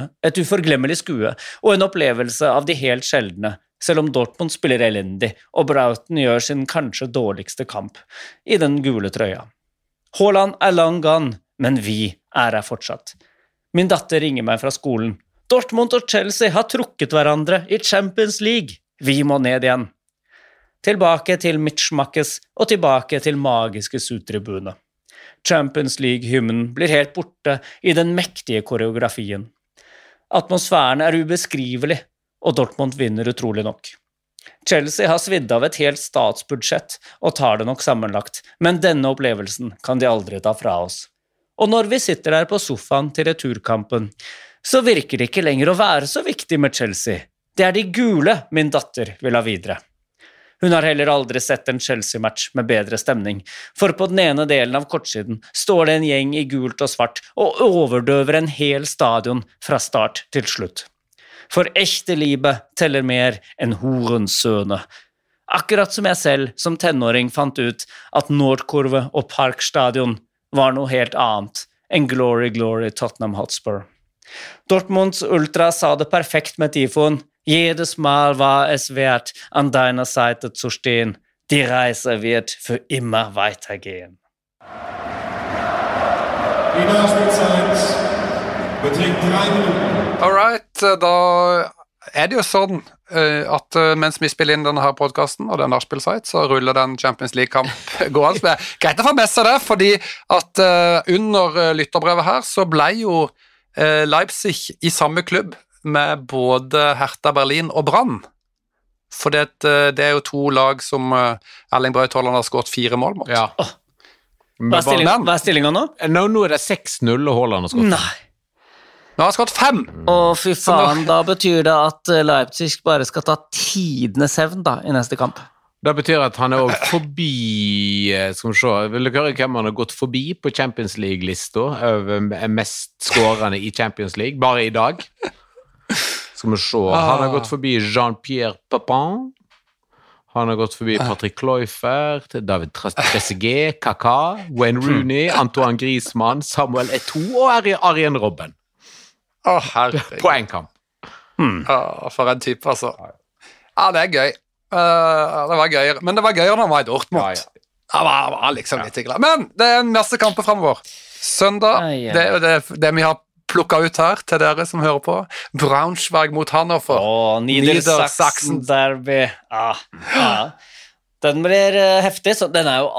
skue og en opplevelse av de helt sjeldne, selv om Dortmund spiller elendig og Brauten gjør sin kanskje dårligste kamp I den gule trøya. Haaland long gone, men vi her fortsatt. Min datter ringer meg fra skolen. Dortmund og Chelsea har trukket hverandre I Champions League. Vi må ned igjen. Tilbake til Mitchmackes og tilbake til magiske Sud-tribune. Champions League-hymnen blir helt borte I den mektige koreografien. Atmosfæren ubeskrivelig, og Dortmund vinner utrolig nok. Chelsea har svidd av et helt statsbudsjett og tar det nok sammenlagt, men denne opplevelsen kan de aldri ta fra oss. Og når vi sitter der på sofaen til returkampen, så virker det ikke lenger å være så viktig med Chelsea. Det de gule min datter vil ha videre. Hun har heller aldri sett en Chelsea-match med bedre stemning, for på den ene delen av kortsiden står det en gjeng I gult og svart og overdøver en hel stadion fra start til slutt. For echte livet teller mer enn horensøne. Akkurat som jeg selv som tenåring fant ut at Nordkurve og Parkstadion var noe helt annet enn Glory Glory Tottenham Hotspur. Dortmunds ultra sa det perfekt med tifoen. Jedes Mal war es wert, an deiner Seite zu stehen. Die Reise wird für immer weitergehen. Die Nachspielzeit beträgt 3 Minuten. All right, da det jo sånn at mens vi spiller inn denne her podcasten, og det Nachspiel-site, så ruller den Champions League-kamp gående. Greit å få med seg det, fordi at under lytterbrevet her, så ble jo Leipzig I samme klubb, med både Hertha Berlin og Brann. For det jo 2 lag som Erling Braut Haaland har skåret 4 mål mot. Ja. Hva stillingen nå? Nå det 6-0 og Haaland har skåret. Nei. Nå har han skåret 5. Fy faen, da betyr det at Leipzig bare skal ta tidenes hevn da, i neste kamp. Det betyr at han også forbi, skal vi se, vil dere høre hvem han har gått forbi på Champions League-lista over mest skårende i Champions League, bare i dag? Skal vi se, han har gått forbi Jean-Pierre Papin, han har gått forbi Patrick Kluivert, David Trezeguet, Kaká, Wayne Rooney, Antoine Griezmann, Samuel Eto'o og Arjen Robben. Herregud. På en kamp. For en type, altså. Ja, det er gøy. Det var gøyere, men det var gøyere når han var i Dortmund. Han var liksom litt glad. Men det er en masse kamper fremover. Søndag, det er jo det vi har plukket ut her til dere som hører på. Braunschweig mot Hannover. Niedersachsen derby. Den blir heftig, så den er jo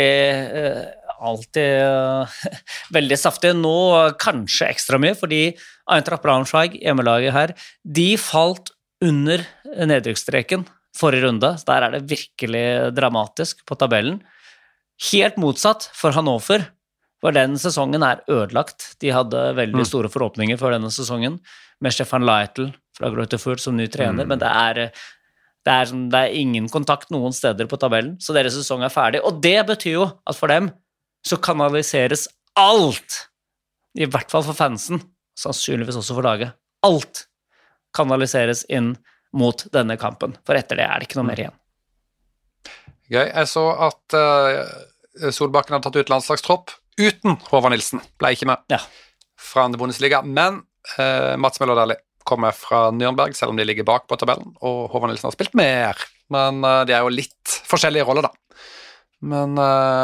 alltid veldig saftig. Nå kanskje ekstra mye, fordi Eintracht Braunschweig, hjemmelaget her, de falt under nedrykksstreken forrige runde, så der er det virkelig dramatisk på tabellen. Helt motsatt for Hannover, for den sesongen er ødelagt. De hadde veldig store forhåpninger for denne sesongen, med Stefan Leitl fra Greuther Fürth som ny trener, men det er ingen kontakt noen steder på tabellen, så deres sesong er ferdig. Og det betyr jo at for dem så kanaliseres alt, i hvert fall for fansen, sannsynligvis også for laget. Alt kanaliseres inn mot denne kampen, for etter det er det ikke noe mer igjen. Gøy. Jeg så at Solbakken hadde tatt ut landslagstropp uten Håvard Nilsen, ble ikke med fra andre Bundesliga, men Mats Møller Dæhlie kommer fra Nürnberg, selv om de ligger bak på tabellen, og Håvard Nilsen har spilt mer, men de er jo litt forskjellige roller da. Men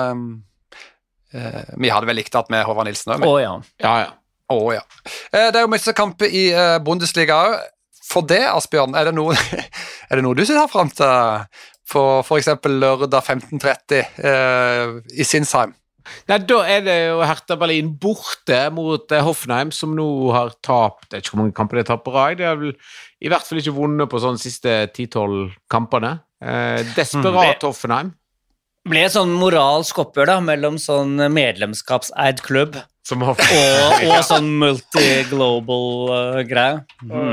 vi hadde vel likt at med Håvard Nilsen også, Ja. Det er jo mye kamper i Bundesliga også. For det, Asbjørn, er det noe du ser frem til for eksempel lørdag 15:30 i Sinsheim? Nei, da er det jo Hertha Berlin borte mot Hoffenheim, som nå har tapt, jeg vet ikke hvor mange kamper de har tapt på rad, de har vel i hvert fall ikke vunnet på sånn siste 10-12 kampene. Desperat Hoffenheim. Ble et sånn moralsk oppgjør da, mellom sånn medlemskapseid klubb og sånn multi-global greie.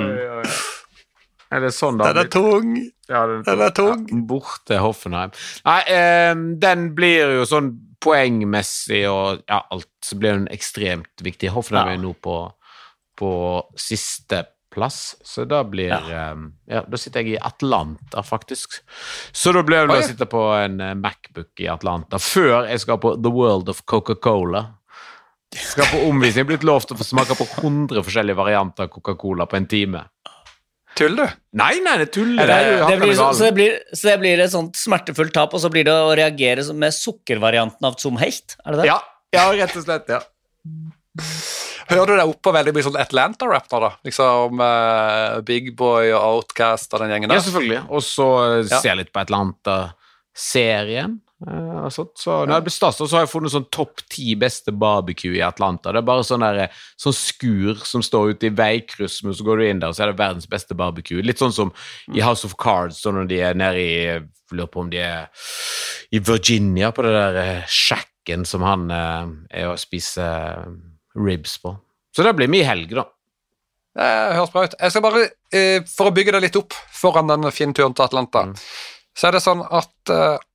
Er det sånn da? Den er tung. Den er tung. Borte Hoffenheim. Nei, den blir jo sånn poengmessig og alt, så blir den ekstremt viktig. Hoffenheim er nå på siste plass, så da blir da sitter jeg i Atlanta faktisk, så da blir det å sitte på en MacBook i Atlanta før jeg skal på The World of Coca-Cola. Skal på omvisning, blitt lov til å få smake på 100 forskjellige varianter av Coca-Cola på en time. Tuller du? Nei, det tuller. Så det blir et sånt smertefullt tap, og så blir det å reagere med sukkervarianten av Zum Hecht, er det det? Ja, rett og slett, Hører du deg opp på veldig mye sånn Atlanta-rap da? Liksom Big Boy og Outkast og den gjengen der? Ja, selvfølgelig. Og så ser jeg litt på Atlanta-serien. Og så når jeg ble stas, så har jeg funnet sånn topp 10 beste barbecue i Atlanta. Det er bare sånn skur som står ute i veikryss, men så går du inn der, og så er det verdens beste barbecue. Litt sånn som i House of Cards, så når de er nede i, lurer på om de er i Virginia, på det der shacken som han er og spiser ribs på. Så det blir mye helg da. Det høres bra ut. Jeg skal bare, for å bygge det litt opp foran den fine turen til Atlanta, så er det sånn at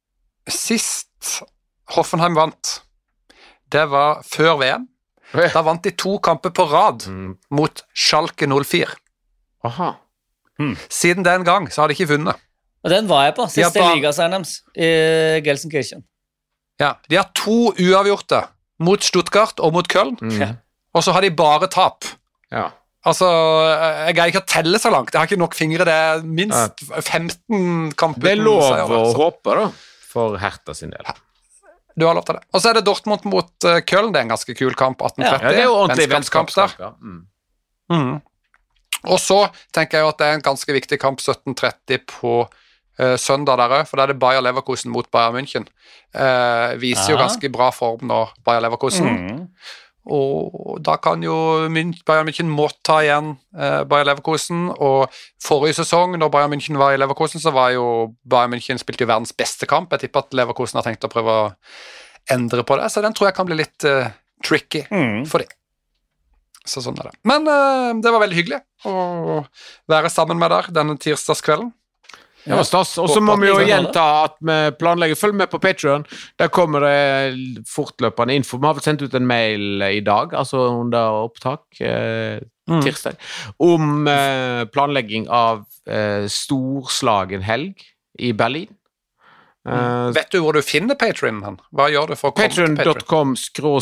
sist Hoffenheim vant, det var før VM. Da vant de 2 kamper på rad mot Schalke 04. Aha. Siden den gang så har de ikke vunnet. Og den var jeg på, siste ligaseieren deres i Gelsenkirchen. Ja, de har 2 uavgjorte mot Stuttgart og mot Köln, og så har de bare tap. Ja. Altså, jeg greier ikke å telle så langt. Jeg har ikke nok fingre, det er minst 15 kamper. Det er lov å håpe da, for Hertha sin del. Du har lov til det. Og så er det Dortmund mot Köln, det er en ganske kul kamp, 18:30. Ja, det er jo ordentlig vennskapskamp der. Og så tenker jeg jo at det er en ganske viktig kamp 17:30 på søndag der også, for da er det Bayer Leverkusen mot Bayern München. Viser jo ganske bra form nå, Bayer Leverkusen. Og da kan jo Bayern München må ta igjen Bayer Leverkusen, og forrige sesong når Bayern München var i Leverkusen, så var jo Bayern München spilte jo verdens beste kamp. Jeg tipper at Leverkusen har tenkt å prøve å endre på det, så den tror jeg kan bli litt tricky for dem. Så sånn det. Men det var veldig hyggelig å være sammen med dere denne tirsdagskvelden. Det var stas. Og så må vi jo gjenta at vi planlegger. Følg med på Patreon. Der kommer det fortløpende info. Vi har vel sendt ut en mail i dag, altså under opptak tirsdag, om planlegging av storslagen helg i Berlin. Vet du hvor du finner Patreon? Hva gjør du for å komme til Patreon?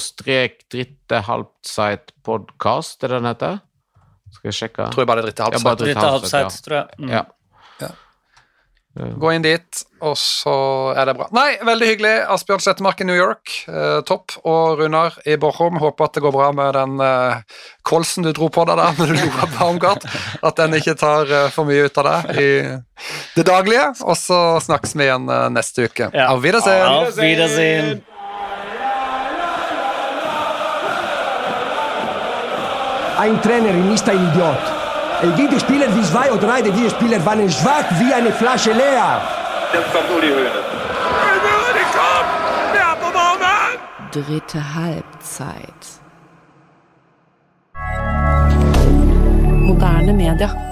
Patreon.com/drittehalbside-podcast, det den heter? Skal jeg sjekke? Tror jeg bare det er Dritte Halbside, tror jeg. Ja. Gå inn dit, og så det bra. Nei, veldig hyggelig. Asbjørn Slettemark i New York, topp. Og Runar i Bochum, håper at det går bra med den kolsen du dro på deg der når du lo av Baumgart. At den ikke tar for mye ut av deg i det daglige. Og så snakkes vi igjen neste uke. Ja. Auf Wiedersehen! Auf Wiedersehen! Ein Trainer ist ein Idiot. Jede Spieler wie 2 oder 3 dieser Spieler waren schwach wie eine Flasche leer. Jetzt kommt Uli Hoeneß. Dritte Halbzeit. Moderne media.